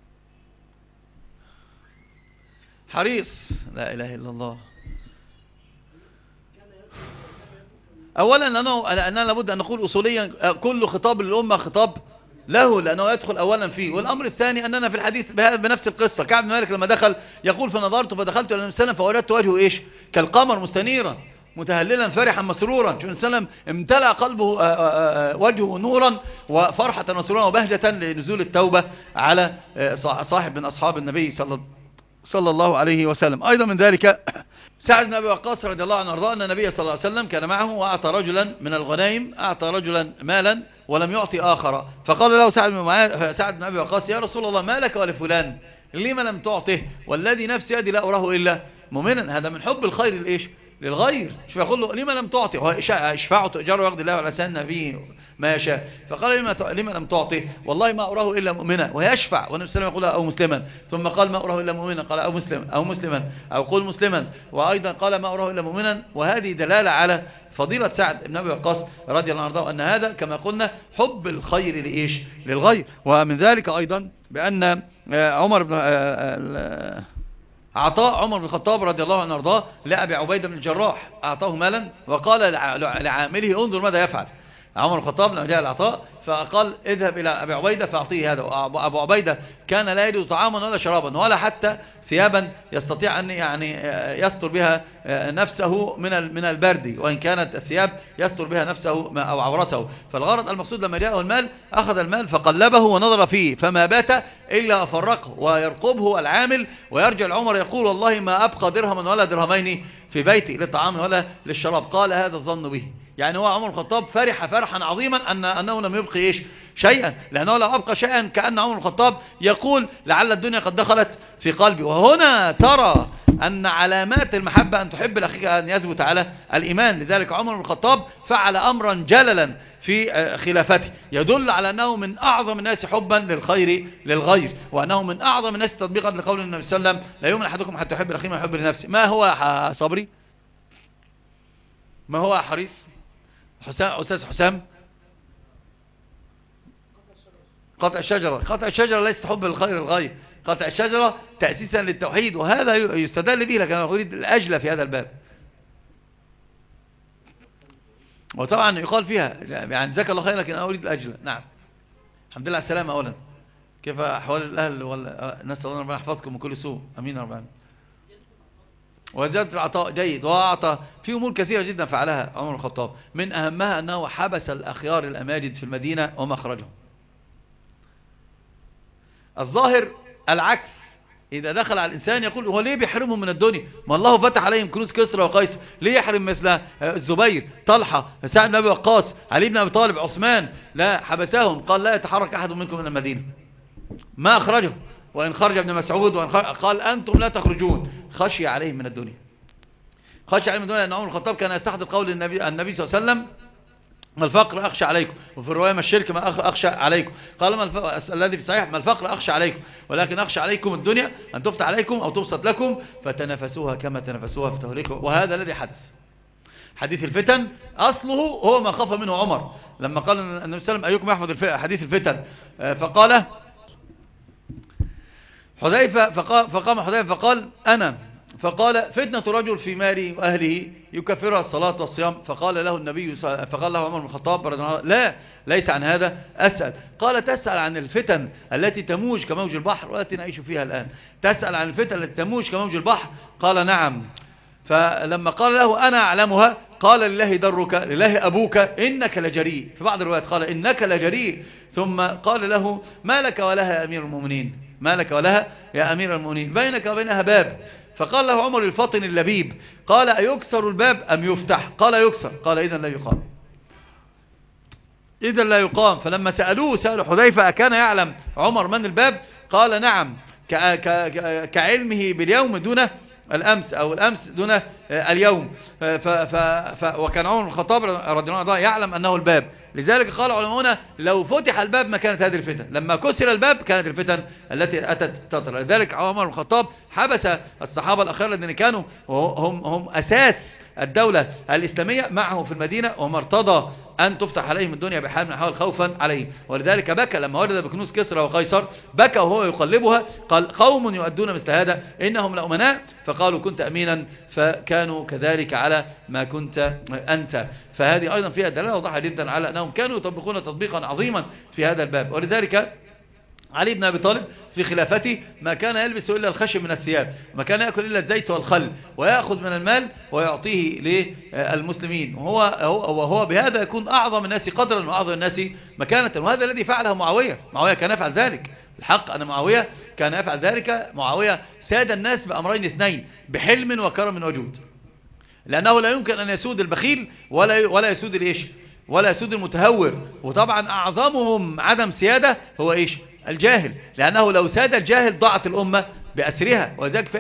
حريص، لا إله إلا الله. أولا لأننا لابد أن نقول أصوليا كل خطاب للأمة خطاب له، لأنه يدخل أولا فيه. والأمر الثاني أننا في الحديث بنفس القصة، كعب بن مالك لما دخل يقول فنظرت فدخلت إلى النبي صلى الله عليه وسلم فوجدت وجهه إيش؟ كالقمر مستنيرا متهللا فرحا مسرورا. شوف النبي صلى الله عليه وسلم امتلأ قلبه وجهه نورا وفرحة وسرورا وبهجة لنزول التوبة على صاحب من أصحاب النبي صلى الله عليه وسلم. أيضا من ذلك سعد بن أبي وقاص رضي الله عنه وارضاه أن النبي صلى الله عليه وسلم كان معه وأعطى رجلا من الغنائم، أعطى رجلا مالا ولم يعطي آخر، فقال له سعد بن أبي وقاص يا رسول الله ما لك ولفلان لما لم تعطه والذي نفسي يدي لا أراه إلا مؤمنا. هذا من حب الخير لإيش؟ للغير. شوف يقول له لما لم تعطي، اشفعوا تؤجروا ويقضي الله على لسان نبيه ما يشاء. فقال لما لم تعطي والله ما أراه إلا مؤمنا، ويشفع والنبي صلى الله عليه وسلم يقول أو مسلما، ثم قال ما أراه إلا مؤمنا، قال أو مسلما أو قل مسلما، وأيضا قال ما أراه إلا مؤمنا. وهذه دلالة على فضيلة سعد بن أبي وقاص رضي الله عنه، أن هذا كما قلنا حب الخير لإيش؟ للغير. ومن ذلك أيضا بأن عمر بن الخطاب رضي الله عنه وارضاه لأبي عبيدة بن الجراح، أعطاه مالا وقال لعامله انظر ماذا يفعل. عمر بن الخطاب لما جاء العطاء فقال اذهب إلى أبي عبيدة فأعطيه هذا. أبو عبيدة كان لا يجد طعاما ولا شرابا ولا حتى ثيابا يستطيع أن يعني يستر بها نفسه من البرد، وإن كانت الثياب يستر بها نفسه أو عورته. فالغرض المقصود لما جاءه المال أخذ المال فقلبه ونظر فيه فما بات إلا فرقه، ويرقبه العامل ويرجع العمر يقول والله ما أبقى درهما ولا درهمين في بيتي للطعام ولا للشراب. قال هذا الظن به، يعني هو عمر الخطاب فرح فرحا عظيما أنه لم يبقي إيش؟ شيئا، لأنه لو أبقى شيئا كأن عمر الخطاب يقول لعل الدنيا قد دخلت في قلبي. وهنا ترى أن علامات المحبة أن تحب لأخيك أن يثبت على الإيمان. لذلك عمر بن الخطاب فعل أمرا جللا في خلافته يدل على أنه من أعظم الناس حبا للخير للغير، وأنه من أعظم الناس تطبيقا لقول النبي صلى الله عليه وسلم لا يؤمن أحدكم حتى يحب لأخيه ما يحب لنفسه. ما هو يا صبري؟ ما هو يا حريص؟ أستاذ حسام؟ قطع الشجرة ليست حب الخير للغير، قطع الشجرة تأسيسا للتوحيد، وهذا يستدل به. لكن أنا أريد الأجل في هذا الباب. وطبعا يقال فيها يعني جزاك الله خير لكن أنا أريد الأجر. نعم. الحمد لله على السلامة أولا. كيف أحوال الأهل نسأل الله ربنا يحفظكم من كل سوء. أمين يا رب العالمين. وزيادة العطاء جيد، وأعطى في أمور كثيرة جدا فعلها عمر الخطاب، من أهمها أنه حبس الأخيار الأماجد في المدينة وما أخرجهم. الظاهر العكس، إذا دخل على الإنسان يقول هو ليه بيحرمهم من الدنيا؟ ما الله فتح عليهم كنوز كسرى وقيصر، ليه يحرم مثل الزبير، طلحة، سعد بن أبي وقاص، علي بن أبي طالب، عثمان؟ لا، حبسهم، قال لا يتحرك أحد منكم من المدينة. ما أخرجهم، وإن خرج ابن مسعود قال أنتم لا تخرجون، خشي عليهم من الدنيا. خشي عليهم من الدنيا، لأن عمر الخطاب كان يستحضر قول النبي صلى الله عليه وسلم: ما الفقر أخشى عليكم، وفي الرواية ما الشرك ما أخشى عليكم. قال الذي في صحيح: ما الفقر أخشى عليكم، ولكن أخشى عليكم الدنيا أن تفتح عليكم أو تبسط لكم فتنافسوها كما تنافسوها فتهلكوا. وهذا الذي حدث. حديث الفتن أصله هو ما خاف منه عمر لما قال النبي صلى الله عليه وسلم: أيكم يحفظ حديث الفتن؟ فقال حذيفة، فقام حذيفة فقال: أنا. فقال: فتنة رجل في ماله وأهله يكفرها الصلاة والصيام. فقال له عمر بن الخطاب رضي الله عنه: لا، ليس عن هذا أسأل. قال: تسأل عن الفتن التي تموج كموج البحر والتي نعيش فيها الآن؟ تسأل عن الفتن التي تموج كموج البحر؟ قال: نعم. فلما قال له: أنا أعلمها، قال: لله درك، لله أبوك، إنك لجريء. في بعض الروايات قال: إنك لجريء. ثم قال له: ما لك ولها يا أمير المؤمنين، ما لك ولها يا أمير المؤمنين، بينك وبينها باب. فقال له عمر الفطن اللبيب: قال: أيكسر الباب أم يفتح؟ قال: يكسر. قال: إذن لا يقام، إذن لا يقام. فلما سألوا حذيفة: أكان يعلم عمر من الباب؟ قال: نعم، كعلمه باليوم دون الأمس، أو الأمس دون اليوم. وكان عمر بن الخطاب رضي الله عنه يعلم أنه الباب. لذلك قال علماؤنا: لو فتح الباب ما كانت هذه الفتن، لما كسر الباب كانت الفتن التي أتت تطرى. لذلك عمر بن الخطاب حبس الصحابة الأخيار الذين كانوا هم أساس الدولة الإسلامية معه في المدينة، وما ارتضى أن تفتح عليهم الدنيا بحال من الأحوال خوفا عليهم. ولذلك بكى لما ورد بكنوز كسرى وقيصر، بكى وهو يقلبها، قال: قوم يؤدون مثل هذا إنهم لأمناء. فقالوا: كنت أمينا، فكانوا كذلك على ما كنت أنت. فهذه أيضا فيها دلالة واضحة جدا على أنهم كانوا يطبقون تطبيقا عظيما في هذا الباب. ولذلك علي بن أبي طالب في خلافته ما كان يلبس إلا الخشب من الثياب، ما كان يأكل إلا الزيت والخل، ويأخذ من المال ويعطيه للمسلمين، وهو بهذا يكون أعظم الناس قدرا وأعظم الناس مكانة. وهذا الذي فعله معاوية كان يفعل ذلك. الحق أن معاوية كان يفعل ذلك. معاوية ساد الناس بأمرين اثنين: بحلم وكرم وجود، لأنه لا يمكن أن يسود البخيل ولا يسود الإيش، ولا يسود المتهور. وطبعا أعظمهم عدم سيادة هو إيش؟ الجاهل، لأنه لو ساد الجاهل ضاعت الأمة بأسرها. وذلك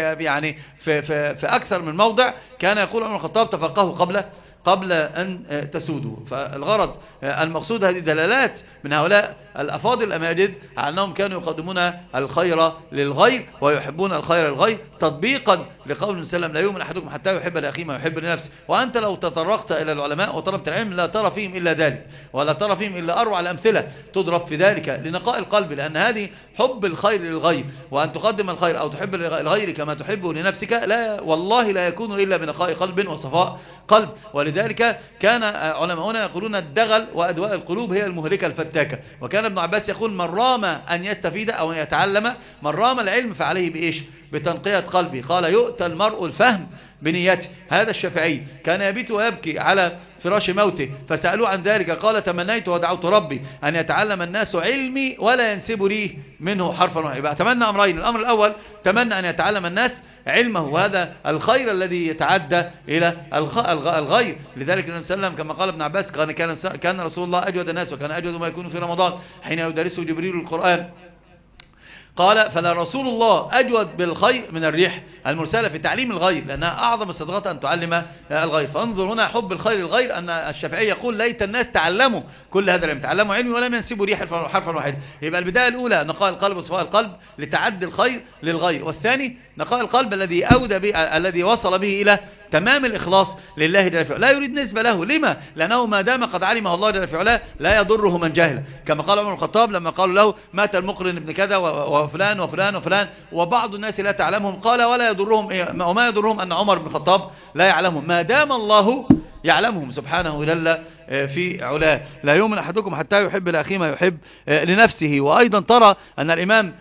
في أكثر من موضع كان يقول عمر الخطاب: تفقهوا قبل أن تسودوا. فالغرض المقصود هذه دلالات من هؤلاء الأفاضل الأماجد على أنهم كانوا يقدمون الخير للغير ويحبون الخير للغير، تطبيقا لقول النبي صلى الله عليه وسلم: لا يؤمن أحدكم حتى يحب لأخيه ما يحب لنفسه. وأنت لو تطرقت إلى العلماء وطلبت العلم لا ترى فيهم إلا ذلك، ولا ترى فيهم إلا أروع الأمثلة تضرب في ذلك لنقاء القلب، لأن هذه حب الخير للغير، وأن تقدم الخير أو تحب الغير كما تحبه لنفسك لا والله لا يكون إلا بنقاء قلب وصفاء قلب. ولذلك كان علماؤنا يقولون: الدغل وأدواء القلوب هي المهلكة الفتاكة. وكان ابن عباس يقول: من رام أن يستفيد أو أن يتعلم، من رام العلم فعليه بإيش؟ بتنقية قلبه. قال: يؤتى المرء الفهم بنيته. هذا الشافعي كان يبيت ويبكي على فراش موته، فسألوه عن ذلك قال: تمنيت ودعوت ربي أن يتعلم الناس علمي ولا ينسب لي منه حرفا واحدا. يبقى تمنى أمرين: الأمر الأول تمنى أن يتعلم الناس علمه، وهذا الخير الذي يتعدى إلى الغير. لذلك النبي صلى الله عليه وسلم كما قال ابن عباس: كان رسول الله أجود الناس، وكان أجود ما يكون في رمضان حين يدرسه جبريل القرآن. قال: فلا رسول الله أجود بالخير من الريح المرسلة في تعليم الغير، لأنها أعظم الصدقات أن تعلم الغير. فانظر هنا حب الخير للغير، أن الشافعي يقول: ليت الناس تعلموا كل هذا العلم، تعلموا علمي ولم ينسبوا ريح حرفا واحدا. يبقى البداية الأولى نقاء القلب وصفاء القلب لتعدي الخير للغير، والثاني نقاء القلب الذي وصل به إلى تمام الإخلاص لله جل في علاه، لا يريد نسبة له. لما؟ لأنه ما دام قد علمه الله جل في علاه لا يضره من جهله، كما قال عمر الخطاب لما قالوا له: مات المقرن ابن كذا وفلان وفلان وفلان، وبعض الناس لا تعلمهم. قال: ولا يضرهم وما يضرهم أن عمر بن الخطاب لا يعلمهم، ما دام الله يعلمهم سبحانه جل في علاه. لا يؤمن أحدكم حتى يحب لأخيه ما يحب لنفسه. وأيضا ترى أن الإمام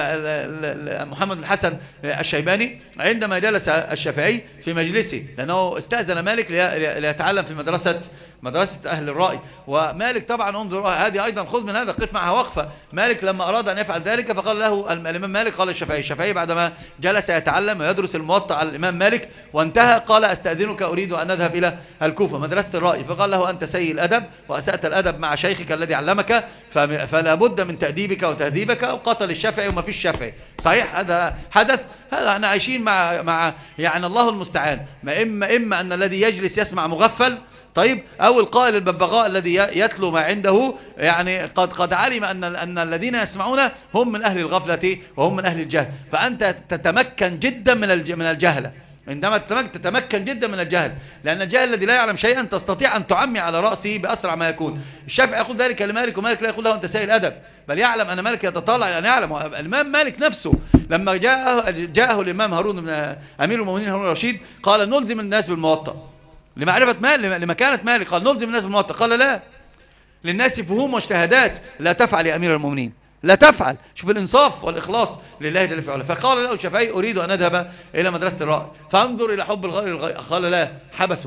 محمد بن الحسن الشيباني عندما جلس الشافعي في مجلسه، لأنه استأذن مالك ليتعلم في مدرسة أهل الرأي، ومالك طبعا انظر هذه أيضا خذ من هذا قف معها وقفة. مالك لما أراد أن يفعل ذلك فقال له الإمام مالك، قال الشافعي بعدما جلس يتعلم ويدرس الموطأ على الإمام مالك وانتهى، قال أستأذنك أريد أن أذهب إلى الكوفة مدرسة الرأي. فقال له أنت سيء الأدب وأسأت الأدب مع شيخك الذي علمك، فلا بد من تأديبك وتهذيبك. وقتل الشافعي وما فيش شافعي. صحيح هذا حدث، هذا احنا عايشين مع يعني الله المستعان. إما أن الذي يجلس يسمع مغفل، طيب، أو القائل الببغاء الذي يتلو ما عنده، يعني قد علم أن الذين يسمعون هم من أهل الغفلة وهم من أهل الجهل. فأنت تتمكن جدا من الجهل. عندما تتمكن جدا من الجهل، لأن الجهل الذي لا يعلم شيئا تستطيع أن تعمي على رأسه بأسرع ما يكون. الشافعي يقول ذلك لمالك، ومالك لا يقول له أنت سيء الأدب، بل يعلم أن مالك يتطلع أن يعلم. الإمام مالك نفسه لما جاءه الإمام هارون بن أمير المؤمنين هارون الرشيد قال نلزم الناس بالموطأ لمعرفة لمكانة مالك، قال نلزم الناس بالموطأ، قال لا، للناس فهوم واجتهادات، لا تفعل يا أمير المؤمنين، لا تفعل. شوف الإنصاف والإخلاص لله جل وعلا. فقال له الشافعي أريد أن أذهب إلى مدرسة الرأي، فانظر إلى حب الغير، قال لا، حبسه.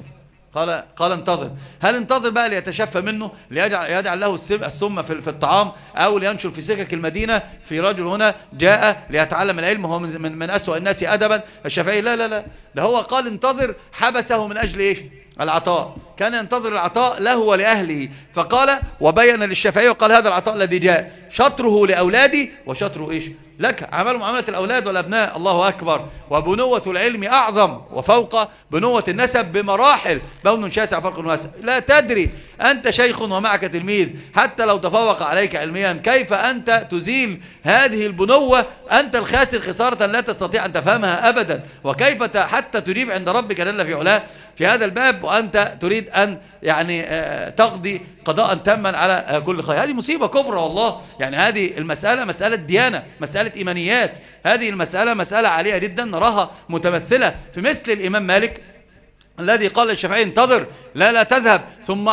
قال انتظر. هل انتظر بقى ليتشفى منه، ليجعل له السم في الطعام، أو لينشر في سكك المدينة في رجل هنا جاء ليتعلم العلم وهو من أسوأ الناس أدبا؟ الشافعي لا، ده هو قال انتظر، حبسه من أجل إيش؟ العطاء. كان ينتظر العطاء له ولأهله. فقال وبين للشافعي وقال هذا العطاء الذي جاء شطره لأولادي وشطره إيش لك. عملوا معاملة الأولاد والأبناء، الله أكبر. وبنوة العلم أعظم وفوق بنوة النسب بمراحل، بون شاسع فرق واسع. لا تدري أنت شيخ ومعك تلميذ، حتى لو تفوق عليك علميا، كيف أنت تزيل هذه البنوة؟ أنت الخاسر خسارة لا تستطيع أن تفهمها أبدا. وكيف حتى تجيب عند ربك جل في علاه في هذا الباب وأنت تريد أن يعني تقضي قضاء تاما على كل خير؟ هذه مصيبة كبرى والله. يعني هذه المسألة مسألة ديانة، مسألة إيمانيات. هذه المسألة مسألة عالية جدا، نراها متمثلة في مثل الإمام مالك الذي قال للشافعي انتظر، لا تذهب، ثم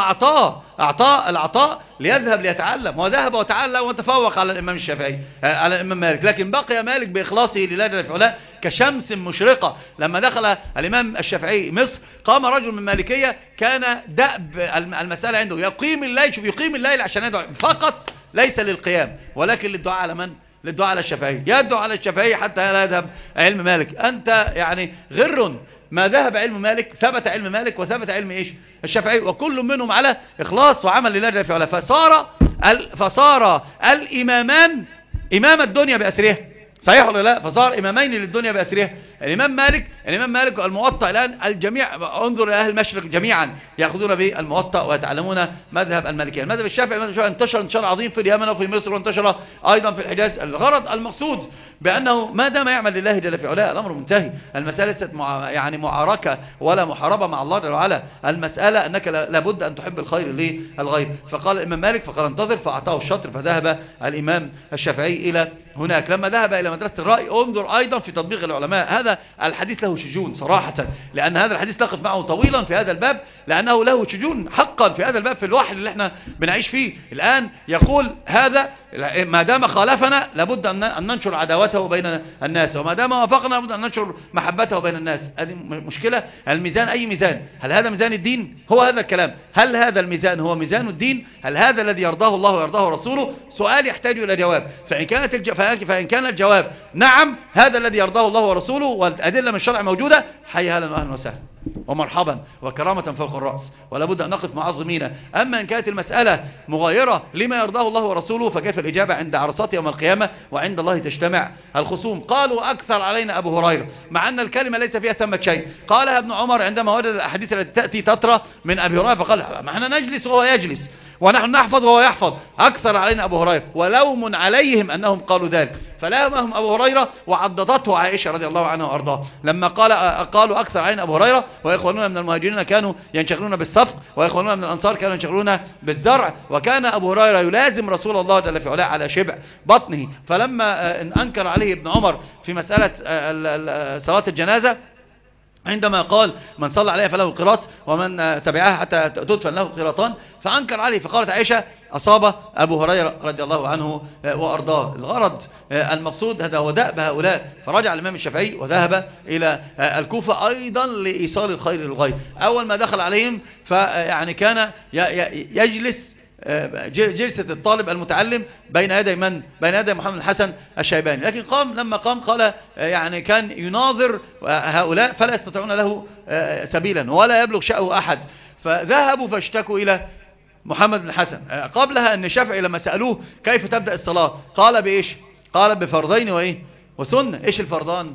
أعطاه العطاء ليذهب ليتعلم، وذهب وتعلم وتفوق على الإمام الشافعي على الإمام مالك. لكن بقي مالك بإخلاصه لله جل في علاه كشمس مشرقة. لما دخل الإمام الشافعي مصر قام رجل من مالكية كان دأب المسألة عنده يقيم الليل، شوف يقيم الليل عشان يدعو فقط، ليس للقيام ولكن للدعاء على من؟ للدعاء على الشافعي. يدعو على الشافعي حتى لا يذهب علم مالك. أنت يعني غر، ما ذهب علم مالك ثبت علم مالك وثبت علم إيش؟ الشافعي، وكل منهم على إخلاص وعمل لله جل في علاه. فصار الإمامان إمام الدنيا بأسرها، صحيح ولا لا؟ فصار إمامين للدنيا بأسرها. الإمام مالك الموطأ الآن الجميع، انظر إلى أهل المشرق جميعا يأخذون بالموطأ ويتعلمون مذهب المالكية. المذهب الشافعي انتشر انتشار عظيم في اليمن وفي مصر وانتشر أيضا في الحجاز. الغرض المقصود بأنه ما دام يعمل لله جل في علاه الأمر منتهي. المسألة ليست يعني معاركة ولا محاربة مع الله جل وعلا. المسألة أنك لابد أن تحب الخير للغير. فقال الإمام مالك فقال انتظر، فأعطاه الشطر، فذهب الإمام الشافعي إلى هناك. لما ذهب إلى مدرسة الرأي انظر أيضا في تطبيق العلماء. هذا الحديث له شجون صراحة، لأن هذا الحديث نقف معه طويلا في هذا الباب، لأنه له شجون حقا في هذا الباب، في الوحي اللي احنا بنعيش فيه الآن. يقول هذا ما دام خالفنا لابد أن ننشر عداوته بين الناس، وما دام وافقنا لابد أن ننشر محبته بين الناس. هذه مشكلة. الميزان أي ميزان؟ هل هذا ميزان الدين؟ هو هذا الكلام. هل هذا الميزان هو ميزان الدين؟ هل هذا الذي يرضاه الله ويرضاه رسوله؟ سؤال يحتاج إلى جواب. فإن كان الجواب نعم هذا الذي يرضاه الله ورسوله والأدلة من الشرع موجودة، حي هلا وأهلا وسهلا ومرحبا وكرامة فوق الرأس، ولا بد أن نقف معظمين. أما إن كانت المسألة مغايرة لما يرضاه الله ورسوله فكيف الإجابة عند عرصات يوم القيامة وعند الله تجتمع الخصوم؟ قالوا أكثر علينا أبو هريرة، مع أن الكلمة ليس فيها ثمة شيء. قالها ابن عمر عندما وجد الأحاديث التي تأتي تترى من أبي هريرة، فقال ما احنا نجلس وهو يجلس ونحن نحفظ وهو يحفظ. أكثر علينا أبو هريرة، ولوم عليهم أنهم قالوا ذلك. فلامهم أبو هريرة وعضدته عائشة رضي الله عنها وأرضاه لما قالوا أكثر علينا أبو هريرة، وإخواننا من المهاجرين كانوا ينشغلون بالصفق، وإخواننا من الأنصار كانوا ينشغلون بالزرع، وكان أبو هريرة يلازم رسول الله جل في علاه على شبع بطنه. فلما أنكر عليه ابن عمر في مسألة صلاة الجنازة عندما قال من صلى عليها فله قيراط ومن تبعها حتى تدفن له قيراطان، فأنكر عليه. فقالت عائشة أصاب أبو هريرة رضي الله عنه وأرضاه. الغرض المقصود هذا هو دأب هؤلاء. فرجع الإمام الشافعي وذهب إلى الكوفة أيضا لإيصال الخير للغير. أول ما دخل عليهم فيعني كان يجلس جلسة الطالب المتعلم بين يدي من؟ بين يدي محمد الحسن الشيباني. لكن لما قام قال يعني كان يناظر هؤلاء فلا يستطيعون له سبيلا ولا يبلغ شأه أحد. فذهبوا فاشتكوا إلى محمد بن الحسن. قبلها أن الشافعي لما سألوه كيف تبدأ الصلاة قال بإيش؟ قال بفرضين وإيه؟ وسنة. إيش الفرضان؟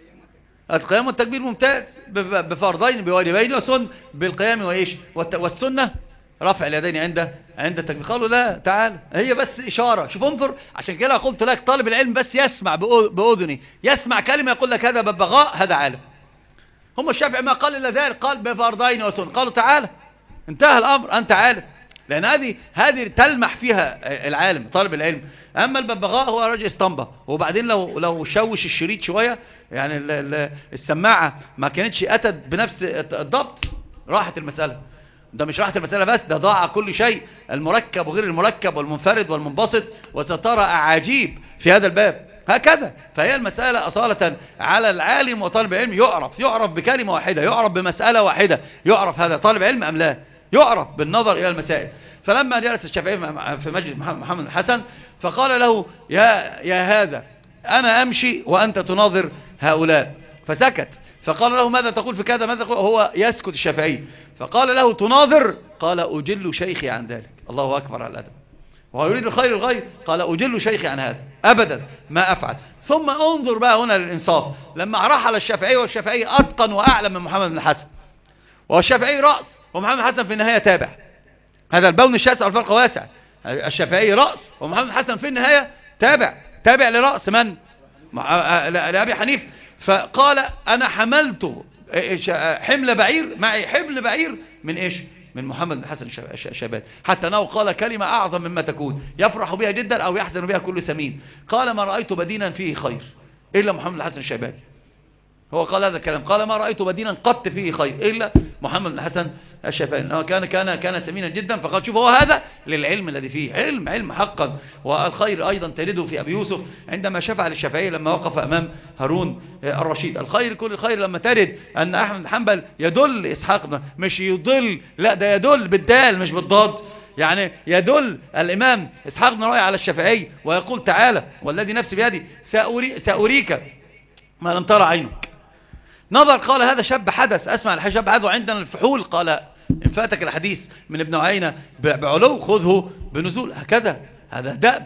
القيام والتكبير، ممتاز. بفرضين بواجبين وسنة بالقيام وإيش؟ والسنة رفع اليدين عند التكبير. قالوا لا، تعال هي بس إشارة. شوف انظر، عشان كده قلت لك طالب العلم بس يسمع بأذني، يسمع كلمة يقول لك هذا ببغاء، هذا عالم. هم الشافعي ما قال إلا ذلك، قال بفرضين وسنة. قالوا تعال، انتهى الأمر، أنت عالم. لأن هذه تلمح فيها العالم طالب العلم. أما الببغاء هو رجل اسطمبة. وبعدين لو شوش الشريط شوية، يعني السماعة ما كانتش أتت بنفس الضبط، راحت المسألة. ده مش راحت المسألة بس، ده ضاع كل شيء، المركب وغير المركب والمنفرد والمنبسط، وسترى أعاجيب في هذا الباب هكذا. فهي المسألة أصالة على العالم وطالب العلم يعرف بكلمة واحدة، يعرف بمسألة واحدة، يعرف هذا طالب علم أم لا، يعرف بالنظر إلى المسائل. فلما جلس الشافعي في مجلس محمد الحسن فقال له يا هذا أنا أمشي وأنت تناظر هؤلاء. فسكت. فقال له ماذا تقول في كذا، ماذا تقول؟ هو يسكت الشافعي. فقال له تناظر؟ قال أجل شيخي عن ذلك. الله أكبر على الأدب. وهو يريد الخير الغير، قال أجل شيخي عن هذا، أبدا ما أفعل. ثم انظر بقى هنا للإنصاف، لما رحل الشافعي، والشافعي أتقن وأعلم من محمد بن الحسن، والشافعي رأس ومحمد بن الحسن في النهاية تابع. هذا البون الشاسع والفرق واسع. الشافعي رأس ومحمد بن الحسن في النهاية تابع لرأس من؟ لأبي حنيفة. فقال أنا حملت حمل بعير، معي حمل بعير من إيش؟ من محمد بن الحسن الشيباني. حتى أنه قال كلمة أعظم مما تكون، يفرح بها جدا أو يحزن بها كل سمين. قال ما رأيت بدينا فيه خير إلا محمد بن الحسن الشيباني. هو قال هذا الكلام، قال ما رأيت بدينا قط فيه خير إلا محمد بن الحسن الشيباني. كان سمينا جدا. فقال شوف هو هذا للعلم الذي فيه علم حقا. والخير أيضا تجده في أبي يوسف عندما شفع للشافعي لما وقف أمام هارون الرشيد. الخير كل الخير لما ترد أن أحمد بن حنبل يدل إسحاق، مش يضل، لا ده يدل بالدال مش بالضاد. يعني يدل الإمام إسحاق بن راهويه على الشافعي ويقول تعالى والذي نفسي بيدي سأريك ما لم ترى عينك. نظر قال هذا شاب حدث، أسمع الشاب حدث وعندنا الفحول. قال إن فاتك الحديث من ابن عيينة بعلو خذه بنزول. هكذا هذا دأب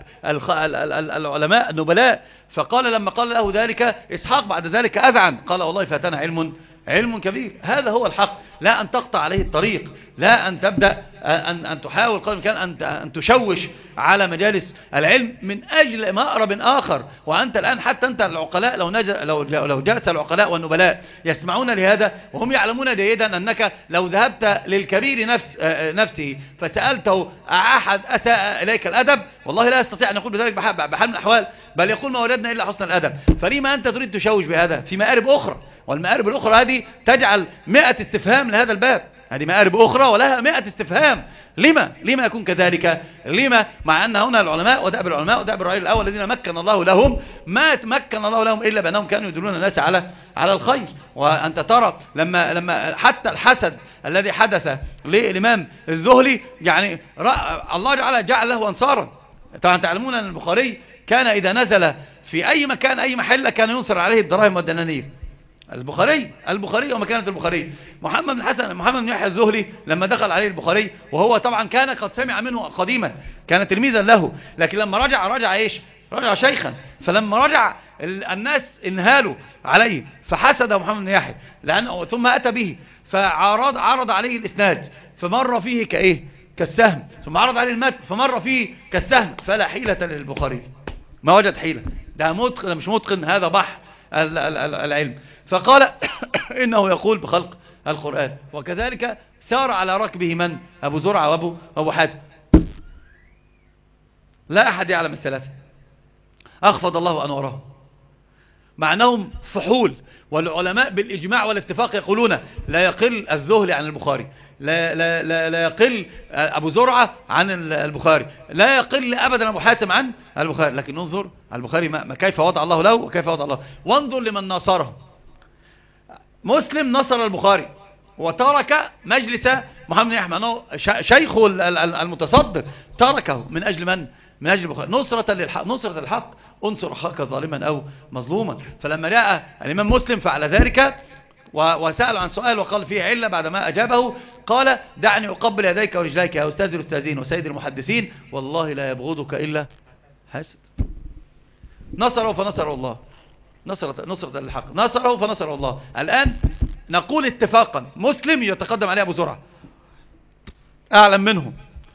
العلماء النبلاء. فقال لما قال له ذلك إسحاق بعد ذلك أذعن، قال والله فاتنا علم كبير. هذا هو الحق، لا أن تقطع عليه الطريق، لا أن تبدأ أن تحاول قدر الإمكان أن تشوش على مجالس العلم من أجل مأرب آخر. وأنت الآن حتى أنت العقلاء لو جلس العقلاء والنبلاء يسمعون لهذا وهم يعلمون جيدا أنك لو ذهبت للكبير نفسه فسألته أحد أساء إليك الأدب، والله لا يستطيع أن يقول بذلك بحال من الأحوال، بل يقول ما وجدنا إلا حسن الأدب. فلما أنت تريد تشوش بهذا في مآرب أخرى؟ والمآرب الأخرى هذه تجعل 100 استفهام لهذا الباب. هذه مآرب أخرى ولها 100 استفهام. لما يكون كذلك؟ لما مع أن هنا العلماء ودأب العلماء ودأب الرأي الأول الذين مكن الله لهم ما تمكن الله لهم إلا بأنهم كانوا يدلون الناس على الخير. وأنت ترى لما حتى الحسد الذي حدث للإمام الزهلي، يعني الله جعل له أنصارا. طبعا تعلمون أن البخاري كان إذا نزل في أي مكان أي محل كان ينصر عليه الدراهم والدنانير. البخاري ومكانة البخاري. محمد بن يحيى الزهلي لما دخل عليه البخاري، وهو طبعا كان قد سمع منه قديما، كان تلميذا له، لكن لما رجع ايش؟ رجع شيخا. فلما رجع الناس انهالوا عليه فحسد محمد بن يحيى ثم أتى به عرض عليه الإسناد فمر فيه كالسهم، ثم عرض عليه المتن فمر فيه كالسهم، فلا حيلة للبخاري، ما وجد حيلة. ده مش متقن، هذا بحر العلم. فقال إنه يقول بخلق القرآن. وكذلك سار على ركبه من؟ أبو زرعة وأبو حاتم. لا أحد يعلم الثلاثة. أخفض الله أنواره مع أنهم فحول، والعلماء بالإجماع والاتفاق يقولون لا يقل الذهلي عن البخاري، لا يقل أبو زرعة عن البخاري، لا يقل أبدا أبو حاتم عن البخاري. لكن انظر البخاري ما كيف وضع الله له وكيف وضع الله. وانظر لمن ناصره. مسلم نصر البخاري وترك مجلس محمد بن أحمد، شيخه المتصدر، تركه من أجل من؟ من أجل البخاري، نصرة للحق. انصر أخاك ظالما أو مظلوما. فلما رأى الإمام مسلم فعل ذلك وسأل عن سؤال وقال فيه علة، بعدما أجابه قال دعني أقبل يديك ورجليك يا أستاذ الأستاذين وسيد المحدثين، والله لا يبغضك إلا حسد. نصره فنصر الله، نصرة للحق، نصره فنصر الله. الآن نقول اتفاقا مسلم يتقدم عليه أبو زرعة أعلم منه،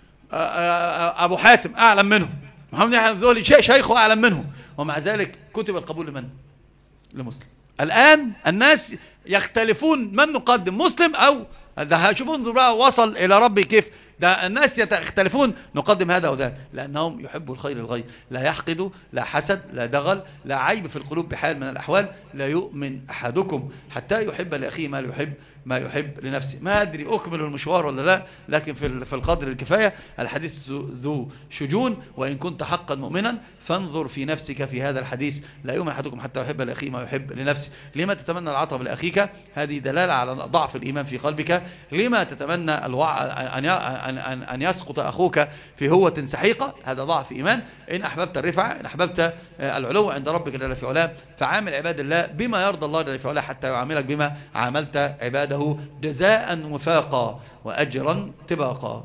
أبو حاتم أعلم منه، محمد بن أحمد الزهري شيخه أعلم منه، ومع ذلك كتب القبول لمن؟ لمسلم. الآن الناس يختلفون من نقدم، مسلم أو ده. شوفوا انظر بقى وصل إلى ربي كيف. ده الناس يختلفون نقدم هذا وذا، لأنهم يحبوا الخير للغير، لا يحقدوا، لا حسد، لا دغل، لا عيب في القلوب بحال من الأحوال. لا يؤمن أحدكم حتى يحب لأخيه ما يحب لنفسه. ما أدري أكمل المشوار ولا لا، لكن في القدر الكفاية. الحديث ذو شجون، وإن كنت حقا مؤمنا فانظر في نفسك في هذا الحديث. لا يؤمن أحدكم حتى يحب لأخيه ما يحب لنفسه. لما تتمنى العطب لأخيك؟ هذه دلالة على ضعف الإيمان في قلبك. لما تتمنى أن يسقط أخوك في هوة سحيقة؟ هذا ضعف إيمان. إن أحببت الرفعة، إن أحببت العلو عند ربك جل في علاه، فعامل عباد الله بما يرضى الله جل في علاه حتى يعاملك بما عاملت عباده جزاء وفاقا وأجرا تباقا.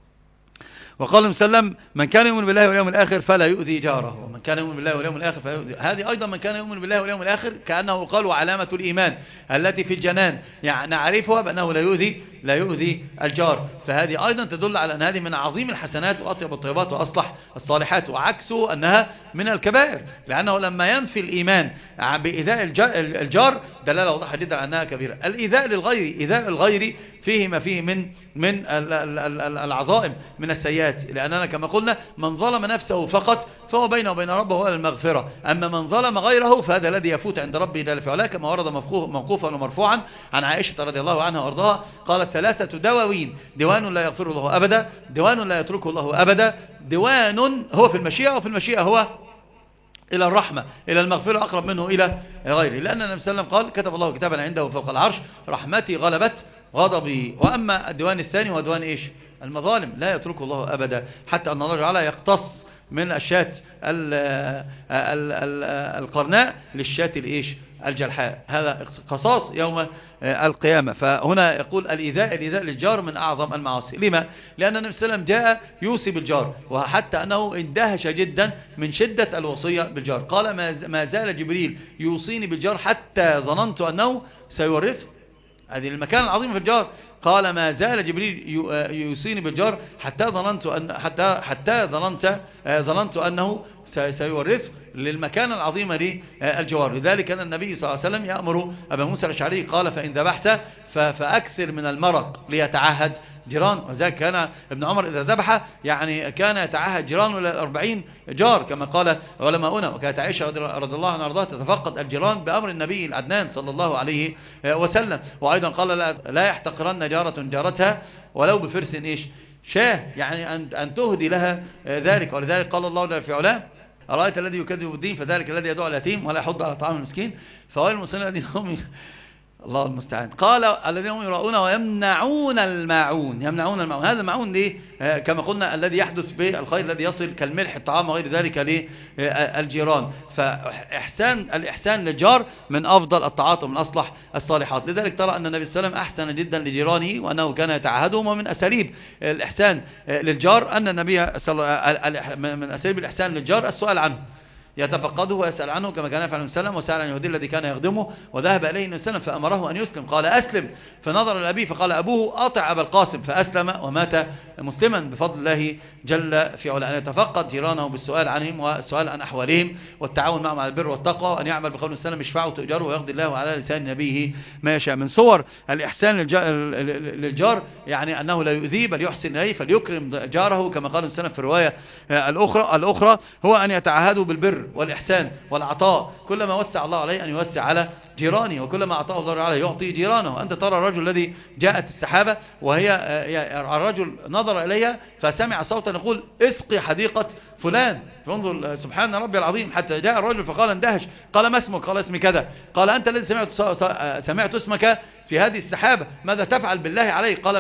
وقال مسلم من كان يؤمن بالله واليوم الآخر فلا يؤذي جاره، ومن كان يؤمن بالله واليوم الآخر فلا يؤذي. هذه أيضا من كان يؤمن بالله واليوم الآخر كأنه قال وعلامة الإيمان التي في الجنان، يعني نعرفها بأنه لا يؤذي الجار. فهذه أيضا تدل على أن هذه من عظيم الحسنات وأطيب الطيبات وأصلح الصالحات، وعكسه أنها من الكبائر، لأنه لما ينفي الإيمان بإيذاء الجار دلالة واضحة جدا على أنها كبيرة. الإيذاء للغير، إيذاء الغير فيه ما فيه من العظائم من السيئات، لأننا كما قلنا من ظلم نفسه فقط فهو بينه وبين ربه هو المغفرة، أما من ظلم غيره فهذا الذي يفوت عند ربه جل في علاه، كما ورد موقوفا ومرفوعا عن عائشة رضي الله عنها وارضاها قالت ثلاثة دواوين: ديوان لا يغفر الله أبدا، ديوان لا يتركه الله أبدا، ديوان هو في المشيئة، وفي المشيئة هو إلى الرحمة، إلى المغفرة أقرب منه إلى غيره. لأن النبي صلى الله عليه وسلم قال كتب الله كتابا عنده فوق العرش رحمتي غلبت غضبي. وأما الديوان الثاني هو ديوان إيش؟ المظالم، لا يتركه الله أبدا، حتى أن الله تعالى يقتص من الشاة القرناء للشاة الإيش؟ الجلحاء. هذا قصاص يوم القيامة. فهنا يقول الإيذاء للجار من أعظم المعاصي. لما؟ لأن النبي صلى الله عليه وسلم جاء يوصي بالجار، وحتى أنه اندهش جدا من شدة الوصية بالجار. قال ما زال جبريل يوصيني بالجار حتى ظننت أنه سيورثه. هذه المكان العظيم في الجار. قال ما زال جبريل يوصيني بالجار حتى ظننت أنه سيورثه، للمكان العظيم للجوار. لذلك كان النبي صلى الله عليه وسلم يأمر أبا موسى الأشعري قال فإن ذبحت فأكثر من المرق ليتعهد جيران. وذلك كان ابن عمر إذا ذبح يعني كان يتعهد جيران إلى 40 جار كما قال علماؤنا. وكانت عائشة رضي الله عنها وارضاها تتفقد الجيران بأمر النبي العدنان صلى الله عليه وسلم. وأيضا قال لا يحتقرن جارة جارتها ولو بفرس إيش؟ شاه، يعني أن تهدي لها ذلك. ولذلك قال الله جل في علاه أرأيت الذي يكذب بالدين فذلك الذي يدعو اليتيم ولا يحض على طعام المسكين فويل المصلين الذين هم الله المستعان. قال الذين هم يراؤون ويمنعون الماعون. هذا الماعون ليه؟ كما قلنا الذي يحدث بالخير الذي يصل كالملح الطعام وغير ذلك للجيران. الإحسان للجار من أفضل الطاعات ومن أصلح الصالحات. لذلك ترى أن النبي صلى الله عليه وسلم أحسن جدا لجيرانه وأنه كان يتعهدهم. ومن أساليب الإحسان للجار أن النبي من أساليب الإحسان للجار السؤال عنه، يتفقده ويسأل عنه كما كان يفعل النبي وسأل عن اليهودي الذي كان يخدمه وذهب إليه النبي فأمره أن يسلم. قال أسلم، فنظر لأبيه فقال أبوه أطع أبا القاسم فأسلم ومات مسلما بفضل الله جل في علاه، أن يتفقد جيرانه بالسؤال عنهم والسؤال عن أحوالهم والتعاون معهم على البر والتقوى، وأن يعمل بقول السلام يشفعوا تؤجروا ويقضي الله على لسان نبيه ما يشاء. من صور الإحسان للجار يعني أنه لا يؤذيه بل يحسن إليه، فليكرم جاره كما قال السلام في الرواية الأخرى هو أن يتعهدوا بالبر والإحسان والعطاء، كلما وسع الله عليه أن يوسع على جيرانه، وكلما أعطاه الله عليه يعطي جيرانه. أنت ترى الرجل الذي جاءت السحابة وهي الرجل نظر إليها فسمع صوتا يقول اسقي حديقة فلان، فانظر سبحان ربي العظيم، حتى جاء الرجل فقال اندهش، قال ما اسمك؟ قال اسمي كذا. قال أنت الذي سمعت اسمك في هذه السحابة، ماذا تفعل بالله عليه؟ قال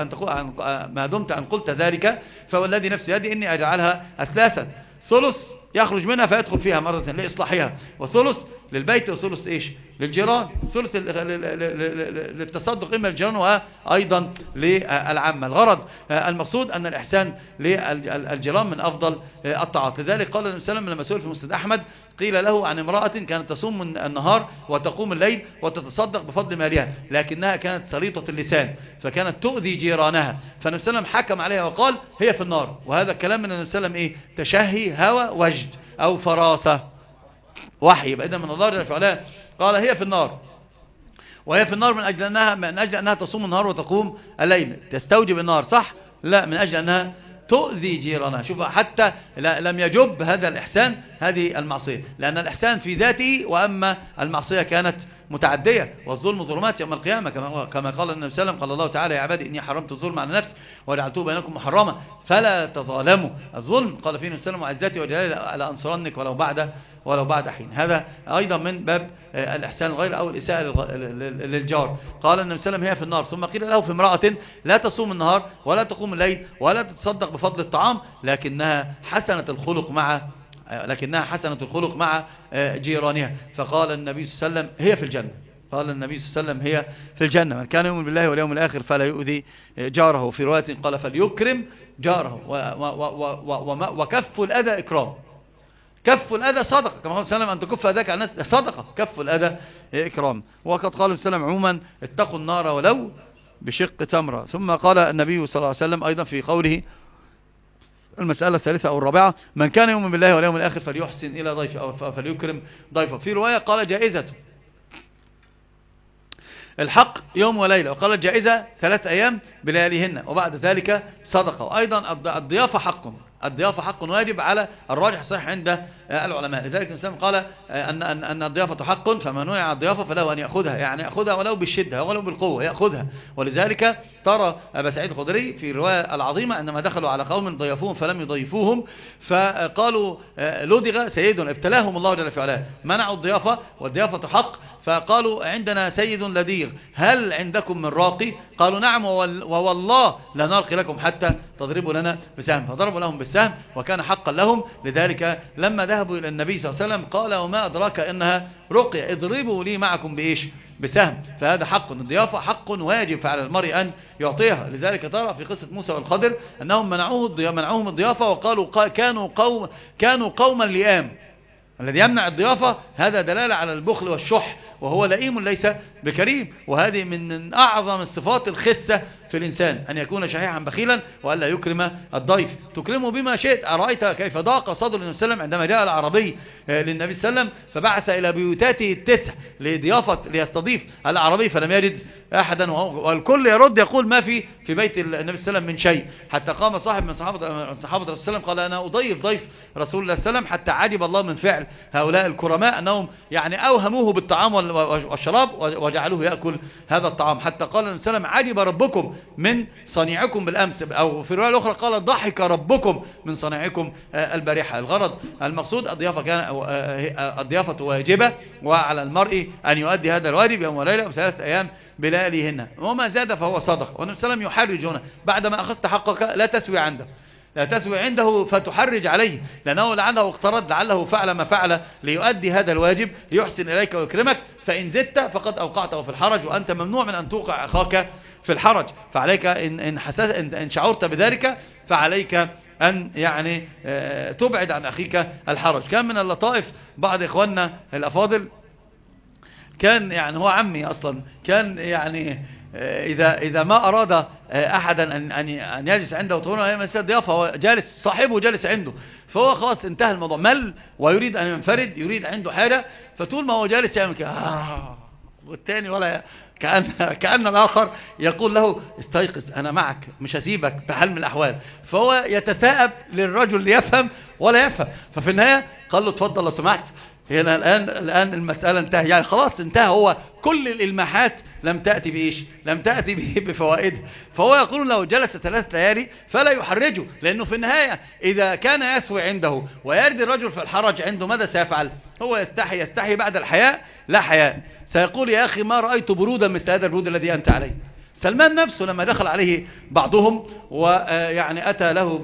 ما دمت أن قلت ذلك فوالذي نفسي يدي إني أجعلها أثلاثا، ثلث يخرج منها فيدخل فيها مرة لإصلاحها، وثلث للبيت، وثلث إيش للجيران، ثلث للتصدق إما للجيران وأيضا للعامة. الغرض المقصود أن الإحسان للجيران من أفضل الطاعات. لذلك قال النبي صلى الله عليه وسلم لما سئل في مسند أحمد قيل له عن امرأة كانت تصوم النهار وتقوم الليل وتتصدق بفضل مالها، لكنها كانت سليطة اللسان فكانت تؤذي جيرانها، فالنبي صلى الله عليه وسلم حكم عليها وقال هي في النار. وهذا الكلام من النبي صلى الله عليه وسلم إيه؟ تشهي هوى وجد أو فراسة وحي، يبقى إذا من الله جل في علاه قال هي في النار، وهي في النار من أجل أنها تصوم النهار وتقوم الليل، تستوجب النار صح؟ لا، من أجل أنها تؤذي جيرانها. شوف حتى لم يجب هذا الإحسان هذه المعصية، لأن الإحسان في ذاته، وأما المعصية كانت متعدية، والظلم ظلمات يوم القيامة كما قال النبي صلى الله عليه وسلم، قال الله تعالى يا عبادي إني حرمت الظلم على نفسي وجعلته بينكم محرما فلا تظالموا. الظلم قال فيه النبي صلى الله عليه وسلم وعزتي وجلالي لأنصرنك ولو بعد حين. هذا أيضا من باب الإحسان الغير أو الإساءة للجار. قال النبي صلى الله عليه وسلم هي في النار، ثم قيل له في امرأة لا تصوم النهار ولا تقوم الليل ولا تتصدق بفضل الطعام لكنها حسنة الخلق مع جيرانها، فقال النبي صلى الله عليه وسلم هي في الجنة. قال النبي صلى الله عليه وسلم هي في الجنة، من كان يؤمن بالله واليوم الآخر فلا يؤذي جاره. في رواية قال فليكرم جاره، وكف الأذى إكرام. كف الأذى صدقة، كما قال السلام أن تكف أذاك عن الناس صدقة، كف الأذى إكرام. وقد قال السلام عموما اتقوا النار ولو بشق تمرة. ثم قال النبي صلى الله عليه وسلم أيضا في قوله المسألة الثالثة أو الرابعة من كان يؤمن بالله واليوم الآخر فليحسن إلى ضيفه أو فليكرم ضيفه. في رواية قال جائزته الحق يوم وليلة، وقال الجائزة 3 أيام بلياليهن، وبعد ذلك صدقة. وأيضا الضيافة حق واجب على الراجح صحيح عند العلماء. لذلك الإسلام قال أن الضيافة حق، فمن نهى عن الضيافة فله أن يأخذها، يعني يأخذها ولو بالشدة ولو بالقوة يأخذها. ولذلك ترى أبا سعيد الخدري في الرواية العظيمة عندما دخلوا على قوم ضيفوهم فلم يضيفوهم فقالوا لدغ سيد ابتلاهم الله جل في علاه، منعوا الضيافة والضيافة حق، فقالوا عندنا سيد لديغ هل عندكم من راقي؟ قالوا نعم ووالله لا نرقي لكم حتى تضربوا لنا بسهم، فضربوا لهم بالسهم وكان حقا لهم. لذلك لما ذهبوا إلى النبي صلى الله عليه وسلم قال وما أدراك إنها رقية، اضربوا لي معكم بإيش؟ بسهم. فهذا حق، الضيافة حق واجب فعلى المرء أن يعطيها. لذلك ترى في قصة موسى والخضر أنهم منعوهم الضيافة وقالوا كانوا قوما لئام. الذي يمنع الضيافة هذا دلالة على البخل والشح، وهو لئيم ليس بكريم، وهذه من أعظم الصفات الخسة في الإنسان أن يكون شحيحا بخيلا وألا يكرم الضيف. تكرمه بما شئت. أرأيت كيف ضاق صدر النبي صلى الله عليه وسلم عندما جاء العربي للنبي صلى الله عليه وسلم فبعث إلى بيوتاته 9 ليستضيف العربي فلم يجد أحدا، والكل يرد يقول ما في بيت النبي صلى الله عليه وسلم من شيء، حتى قام صاحب من صحابة الرسول صلى الله عليه وسلم قال أنا أضيف ضيف رسول الله صلى الله عليه وسلم، حتى عجب الله من فعل هؤلاء الكرماء أنهم يعني أوهموه بالطعام والشراب وجعلوه يأكل هذا الطعام، حتى قال النبي صلى الله عليه وسلم عجب ربكم من صنيعكم بالأمس، أو في الرواية الأخرى قال ضحك ربكم من صنيعكم البارحة. الغرض المقصود الضيافة واجبة، وعلى المرء أن يؤدي هذا الواجب يوم وليلة و3 أيام بلياليهن، وما زاد فهو صدقة. والنبي صلى الله عليه وسلم يحرج هنا بعدما أخذت حقك لا تسوي عنده فتحرج عليه، لأنه لعله اقترض، لعله فعل ما فعل ليؤدي هذا الواجب ليحسن إليك ويكرمك، فإن زدت فقد أوقعته في الحرج، وأنت ممنوع من أن توقع أخاك في الحرج. فعليك إن شعرت بذلك فعليك أن يعني تبعد عن أخيك الحرج. كان من اللطائف بعض إخواننا الأفاضل كان يعني هو عمي أصلا، كان يعني إذا ما أراد أحدا أن يجلس عنده وتكون هي مسألة ضيافة، هو جالس صاحبه جالس عنده، فهو خلاص انتهى الموضوع، مل ويريد أن ينفرد، يريد عنده حاجة، فطول ما هو جالس يعمل كده والتاني ولا كأن الآخر يقول له استيقظ أنا معك مش هسيبك بحال من الأحوال. فهو يتثاءب للرجل ليفهم ولا يفهم، ففي النهاية قال له اتفضل لو سمحت. هنا الآن المسألة انتهى، يعني خلاص انتهى، هو كل الإلماحات لم تأتي بإيش؟ لم تأتي بفوائده. فهو يقول لو جلس 3 ليالي فلا يحرجه، لأنه في النهاية إذا كان يسوي عنده ويرد الرجل في الحرج عنده ماذا سيفعل؟ هو يستحي بعد الحياء لا حياء، سيقول يا أخي ما رأيت برودا مثل هذا البرود الذي أنت عليه. سلمان نفسه لما دخل عليه بعضهم ويعني أتى له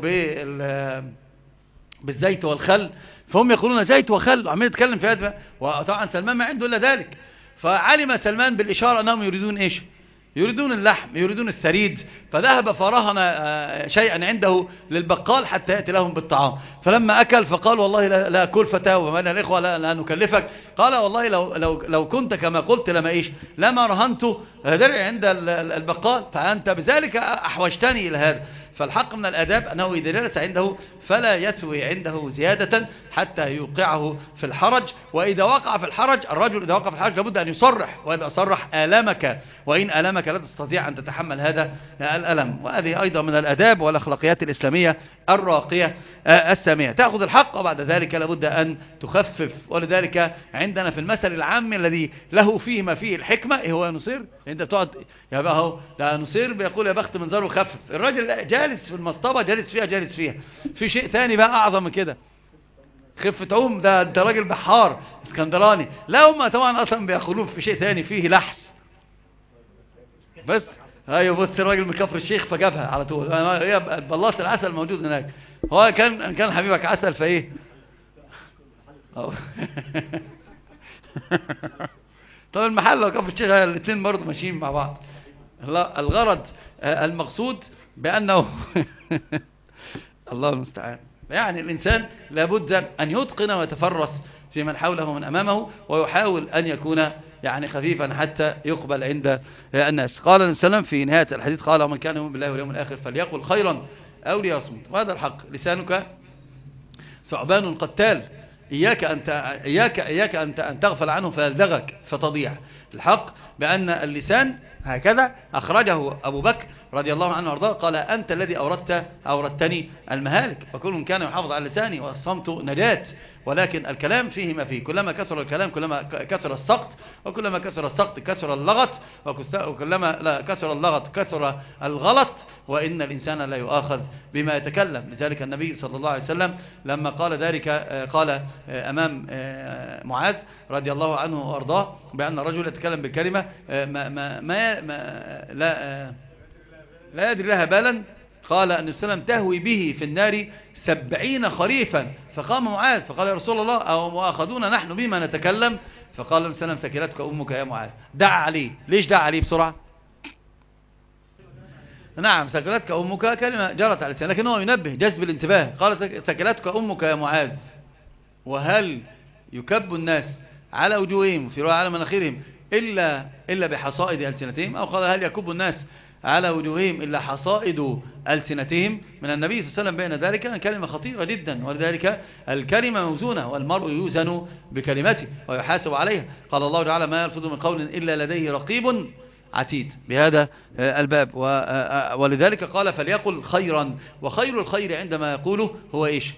بالزيت والخل، فهم يقولون زيت وخل وعمال يتكلم في هذا، وطبعا سلمان ما عنده إلا ذلك. فعلم سلمان بالإشارة أنهم يريدون إيش؟ يريدون اللحم، يريدون الثريد، فذهب فرهن شيئا عنده للبقال حتى يأتي لهم بالطعام. فلما أكل فقال والله لا كلفة ومن الإخوة لا نكلفك. قال والله لو كنت كما قلت لما إيش لما رهنت درعي عند البقال، فأنت بذلك أحوجتني إلى هذا. فالحق من الآداب أنه إذا جلس عنده فلا يسوي عنده زيادة حتى يوقعه في الحرج، وإذا وقع في الحرج الرجل إذا وقع في الحرج لابد أن يصرح، وإذا صرح آلمك، وإن آلمك لا تستطيع أن تتحمل هذا الألم. وهذه أيضا من الآداب والأخلاقيات الإسلامية الراقية السامية. تأخذ الحق وبعد ذلك لابد أن تخفف. ولذلك عندنا في المثل العام الذي له فيه ما فيه الحكمة هو يا نصير، أنت بتقعد يا بقى اهو ده نصير بيقول يا بخت من زار وخفف، الراجل جالس في المصطبة جالس فيها. في شيء ثاني بقى أعظم من كده، خفة عوم، ده انت راجل بحار اسكندراني. لا هم طبعا اصلا بيأخذون في شيء ثاني فيه لحس بس. ايوه بص الراجل من كفر الشيخ فجابها على طول، هي بلاط العسل موجود هناك، هو كان حبيبك عسل فايه طب المحل وكفر الشيخ الاثنين برضه ماشيين مع بعض. لا الغرض المقصود بأنه الله المستعان، يعني الإنسان لابد أن يتقن ويتفرس في من حوله من أمامه، ويحاول أن يكون يعني خفيفا حتى يقبل عند الناس. قال النبي صلى الله عليه وسلم في نهاية الحديث قال ومن كان يؤمن بالله واليوم الآخر فليقل خيرا أو ليصمت. وهذا الحق، لسانك ثعبان قتال، إياك أن تغفل عنه فيلدغك فتضيع. الحق بأن اللسان هكذا أخرجه أبو بكر رضي الله عنه وارضاه، قال أنت الذي أوردتني المهالك، وكل كان يحافظ على لساني والصمت نجاة. ولكن الكلام فيه ما فيه، كلما كثر الكلام كلما كثر السقط، وكلما كثر السقط كثر اللغط، وكلما كثر اللغط كثر الغلط، وإن الإنسان لا يؤاخذ بما يتكلم. لذلك النبي صلى الله عليه وسلم لما قال ذلك قال أمام معاذ رضي الله عنه وارضاه بأن الرجل يتكلم بالكلمة لا يدري لها بالا، قال أن السلام تهوي به في النار 70 خريفا. فقام معاذ فقال يا رسول الله أو مؤاخذون نحن بما نتكلم؟ فقال السلام ثكلتك أمك يا معاذ. دعا عليه. ليش دعا عليه بسرعة؟ نعم ثكلتك أمك كلمة جرت على لسانه، لكن هو ينبه جذب الانتباه. قال ثكلتك أمك يا معاذ. وهل يكب الناس على وجوههم في رواية على مناخرهم إلا بحصائد ألسنتهم؟ أو قال هل يكب الناس على وجوههم إلا حصائد ألسنتهم؟ من النبي صلى الله عليه وسلم بين ذلك كلمة خطيرة جدا، ولذلك الكلمة موزونة والمرء يوزن بكلمته ويحاسب عليها. قال الله تعالى ما يلفظ من قول إلا لديه رقيب عتيد بهذا الباب. ولذلك قال فليقل خيرا، وخير الخير عندما يقوله هو إيش؟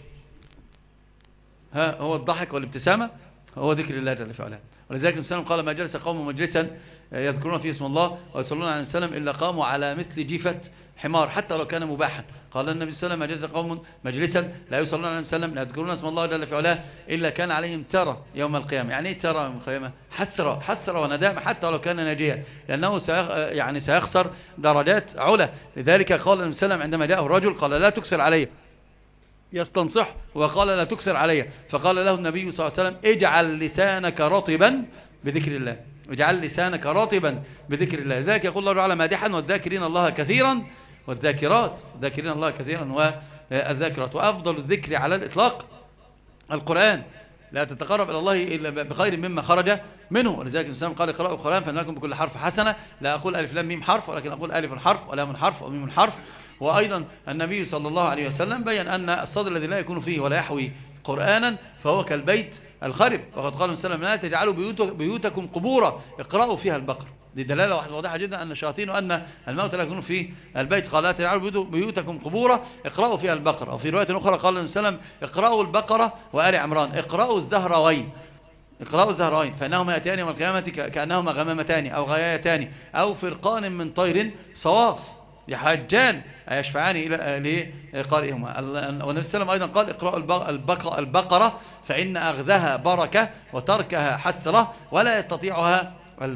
هو الضحك والابتسامة، هو ذكر الله جل في علاه. ولذلك النبي قال ما جلس قوم مجلسا يذكرون فيه اسم الله ويصلون على السلام إلا قاموا على مثل جيفة حمار حتى لو كان مباحا. قال النبي صلى الله عليه وسلم ما جلس قوم مجلسا لا يصلون على السلام لا يذكرون اسم الله جل في علاه إلا كان عليهم ترى يوم القيامة. يعني ايه ترى يوم القيامة؟ حسرة وندامة حتى لو كان ناجيا، لأنه سيخسر درجات علا. لذلك قال النبي صلى الله عليه وسلم عندما جاءه الرجل قال لا تكسر علي، يستنصح وقال لا تكسر علي، فقال له النبي صلى الله عليه وسلم اجعل لسانك رطبا بذكر الله، اجعل لسانك رطبا بذكر الله. ذاك يقول الله تعالى مادحا والذاكرين الله كثيرا والذاكرات، ذاكرين الله كثيرا والذاكرات. وأفضل الذكر على الإطلاق القرآن. لا تتقرب إلى الله إلا بخير مما خرج منه. ولذلك الإنسان قال اقرأوا القرآن فإنكم بكل حرف حسنة. لا أقول ألف لام ميم حرف، ولكن أقول ألف حرف ولام حرف وميم حرف. وأيضا النبي صلى الله عليه وسلم بيّن أن الصدر الذي لا يكون فيه ولا يحوي قرآنا فهو كالبيت الخرب. وقد قال وسلم لا تجعلوا بيوتكم قبورا اقرأوا فيها البقر. دي دلالة واضحة جدا أن الشياطين وأن الموت لا يكون في البيت. قال لا تجعلوا بيوتكم قبورا اقرأوا فيها البقرة. وفي رواية أخرى قال النبي صلى الله عليه وسلم اقرأوا البقرة وآل عمران. اقرأوا الزهراوين، اقرأوا الزهراوين فإنهما يأتيان يوم القيامة كأنهما غمامتان أو غيايتان أو فرقان من طير صواف يحجان يشفعان إلى لقارئهما. والنبي صلى الله عليه وسلم أيضا قال اقرأوا البقرة فإن أخذها بركة وتركها حسرة ولا يستطيعها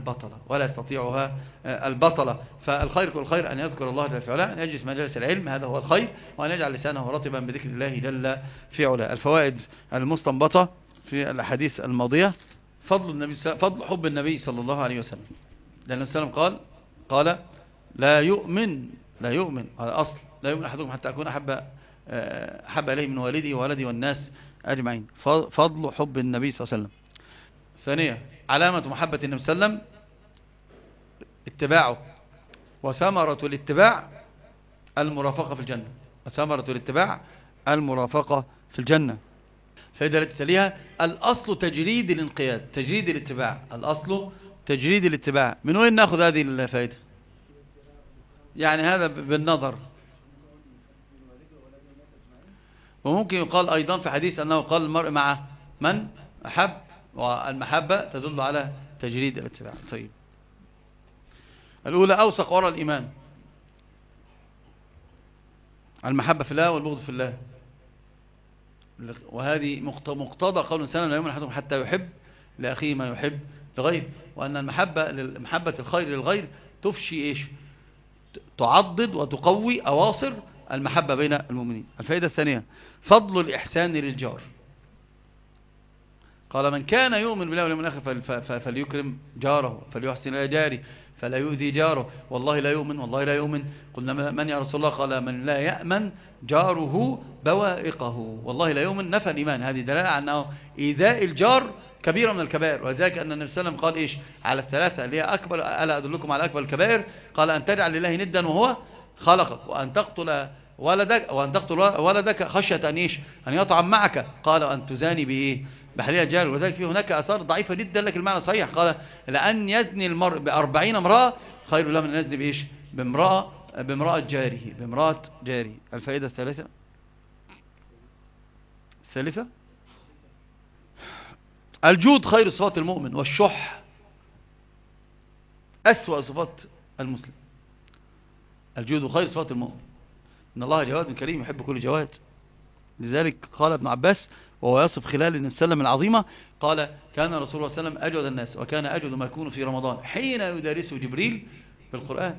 البطلة. فالخير كل خير أن يذكر الله جل في علاه، أن يجلس مجالس العلم، هذا هو الخير، وأن يجعل لسانه رطبا بذكر الله جل في علاه. الفوائد المستنبطة في الأحاديث الماضية: فضل حب النبي صلى الله عليه وسلم، لأن النبي صلى الله عليه وسلم قال لا يؤمن هذا أصل، لا يؤمن أحدكم حتى أكون أحب إليه من والدي وولدي والناس أجمعين. فضل حب النبي صلى الله عليه وسلم. ثانية، علامة محبة النبي صلى الله عليه وسلم اتباعه، وثمرة الاتباع المرافقة في الجنة. فإذا تليها الأصل تجريد الانقياد، تجريد الاتباع. الأصل تجريد الاتباع. من وين نأخذ هذه الفائدة؟ يعني هذا بالنظر. وممكن يقال أيضا في حديث أنه قال المرء مع من أحب، والمحبة تدل على تجريد الاتباع. طيب، الأولى أوثق وراء الإيمان، المحبة في الله والبغض في الله. وهذه مقتضى قول الإنسان لا يؤمن أحدكم حتى يحب لأخيه ما يحب لغيره. وأن محبة الخير للغير تفشي إيش؟ تعضد وتقوي أواصر المحبة بين المؤمنين. الفائدة الثانية فضل الإحسان للجار. قال من كان يؤمن بالله واليوم الآخر فليكرم جاره، فليحسن إلى جاره، فلا يؤذي جاره. والله لا يؤمن. قلنا من يا رسول الله؟ قال من لا يأمن جاره بوائقه. والله لا يؤمن نفى الإيمان. هذه دلالة على أنه إيذاء الجار كبيرة من الكبائر. ولذلك أن النبي صلى الله عليه وسلم قال إيش على الثلاثة اللي هي أكبر، ألا أدلكم على أكبر الكبائر؟ قال أن تجعل لله ندا وهو خلقك، وأن تقتل ولدك خشية أن إيش أن يطعم معك. قال أن تزاني بإيه؟ بحليل الجار. ولذلك في هناك آثار ضعيفة جدا لكن المعنى صحيح. قال لأن يزني المرء ب40 امرأة خير له من أن يزني بإيش؟ بامرأة جاره. الفائدة الثالثة الجود خير صفات المؤمن، والشح أسوأ صفات المسلم. الجود خير صفات المؤمن، إن الله جواد كريم يحب كل جواد. لذلك قال ابن عباس وهو يصف خلال النبي صلى الله عليه وسلم العظيمة، قال كان رسول الله صلى الله عليه وسلم أجود الناس، وكان أجود ما يكون في رمضان حين يدارسه جبريل بالقرآن.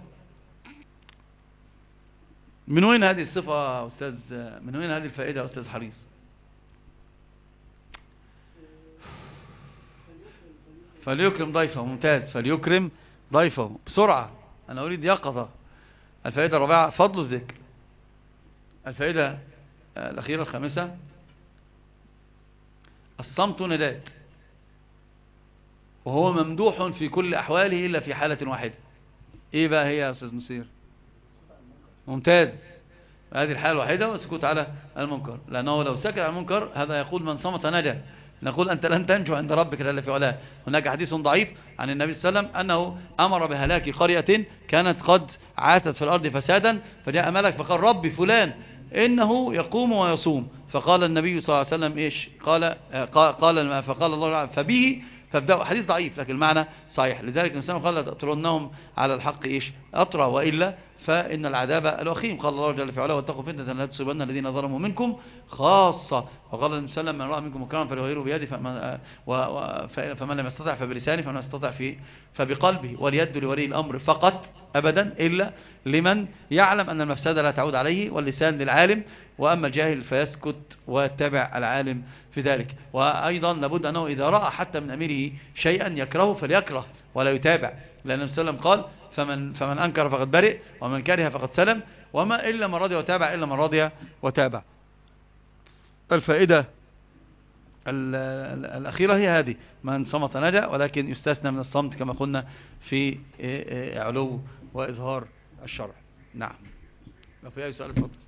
من وين هذه الصفة أستاذ؟ من وين هذه الفائدة أستاذ حريص؟ فليكرم ضيفه. ممتاز، فليكرم ضيفه. بسرعة أنا أريد يقظة. الفائدة الرابعة فضل الذكر. الفائدة الأخيرة الخامسة الصمت نداء، وهو ممدوح في كل أحواله إلا في حالة واحدة. إيه بقى هي يا أستاذ نصير؟ ممتاز، هذه الحالة الواحدة والسكوت على المنكر، لأنه لو سكت على المنكر هذا يقول من صمت نجا. نقول أنت لن تنجو عند ربك جل في علاه. هناك حديث ضعيف عن النبي صلى الله عليه وسلم أنه أمر بهلاك قرية كانت قد عاتت في الأرض فسادا، فجاء ملك فقال ربي فلان إنه يقوم ويصوم. فقال النبي صلى الله عليه وسلم إيش؟ فقال الله فبه فابدأوا. حديث ضعيف لكن المعنى صحيح. لذلك الإنسان قال تأطرنهم على الحق إيش أطرى، وإلا فإن العذاب الوخيم. قال الله جل في علاه واتقوا فتنة لا تصيبن الذين ظلموا منكم خاصة. وقال النبي صلى الله عليه وسلم من رأى منكم منكرا فليغيره بيده، فمن لم يستطع فبلسانه، فمن لم يستطع فبقلبه. واليد لولي الأمر فقط أبدا إلا لمن يعلم أن المفسدة لا تعود عليه، واللسان للعالم، وأما الجاهل فيسكت ويتبع العالم في ذلك. وأيضا لابد أنه إذا رأى حتى من أميره شيئا يكرهه فليكره ولا يتابع، لأن النبي صلى الله عليه وسلم قال فمن أنكر فقد برئ، ومن كره فقد سلم، وما إلا من رضي وتابع إلا من رضي وتابع. الفائدة الأخيرة هي هذه: من صمت نجا، ولكن يستثنى من الصمت كما قلنا في علو وإظهار الشرع. نعم. لو في أي سؤال اتفضل.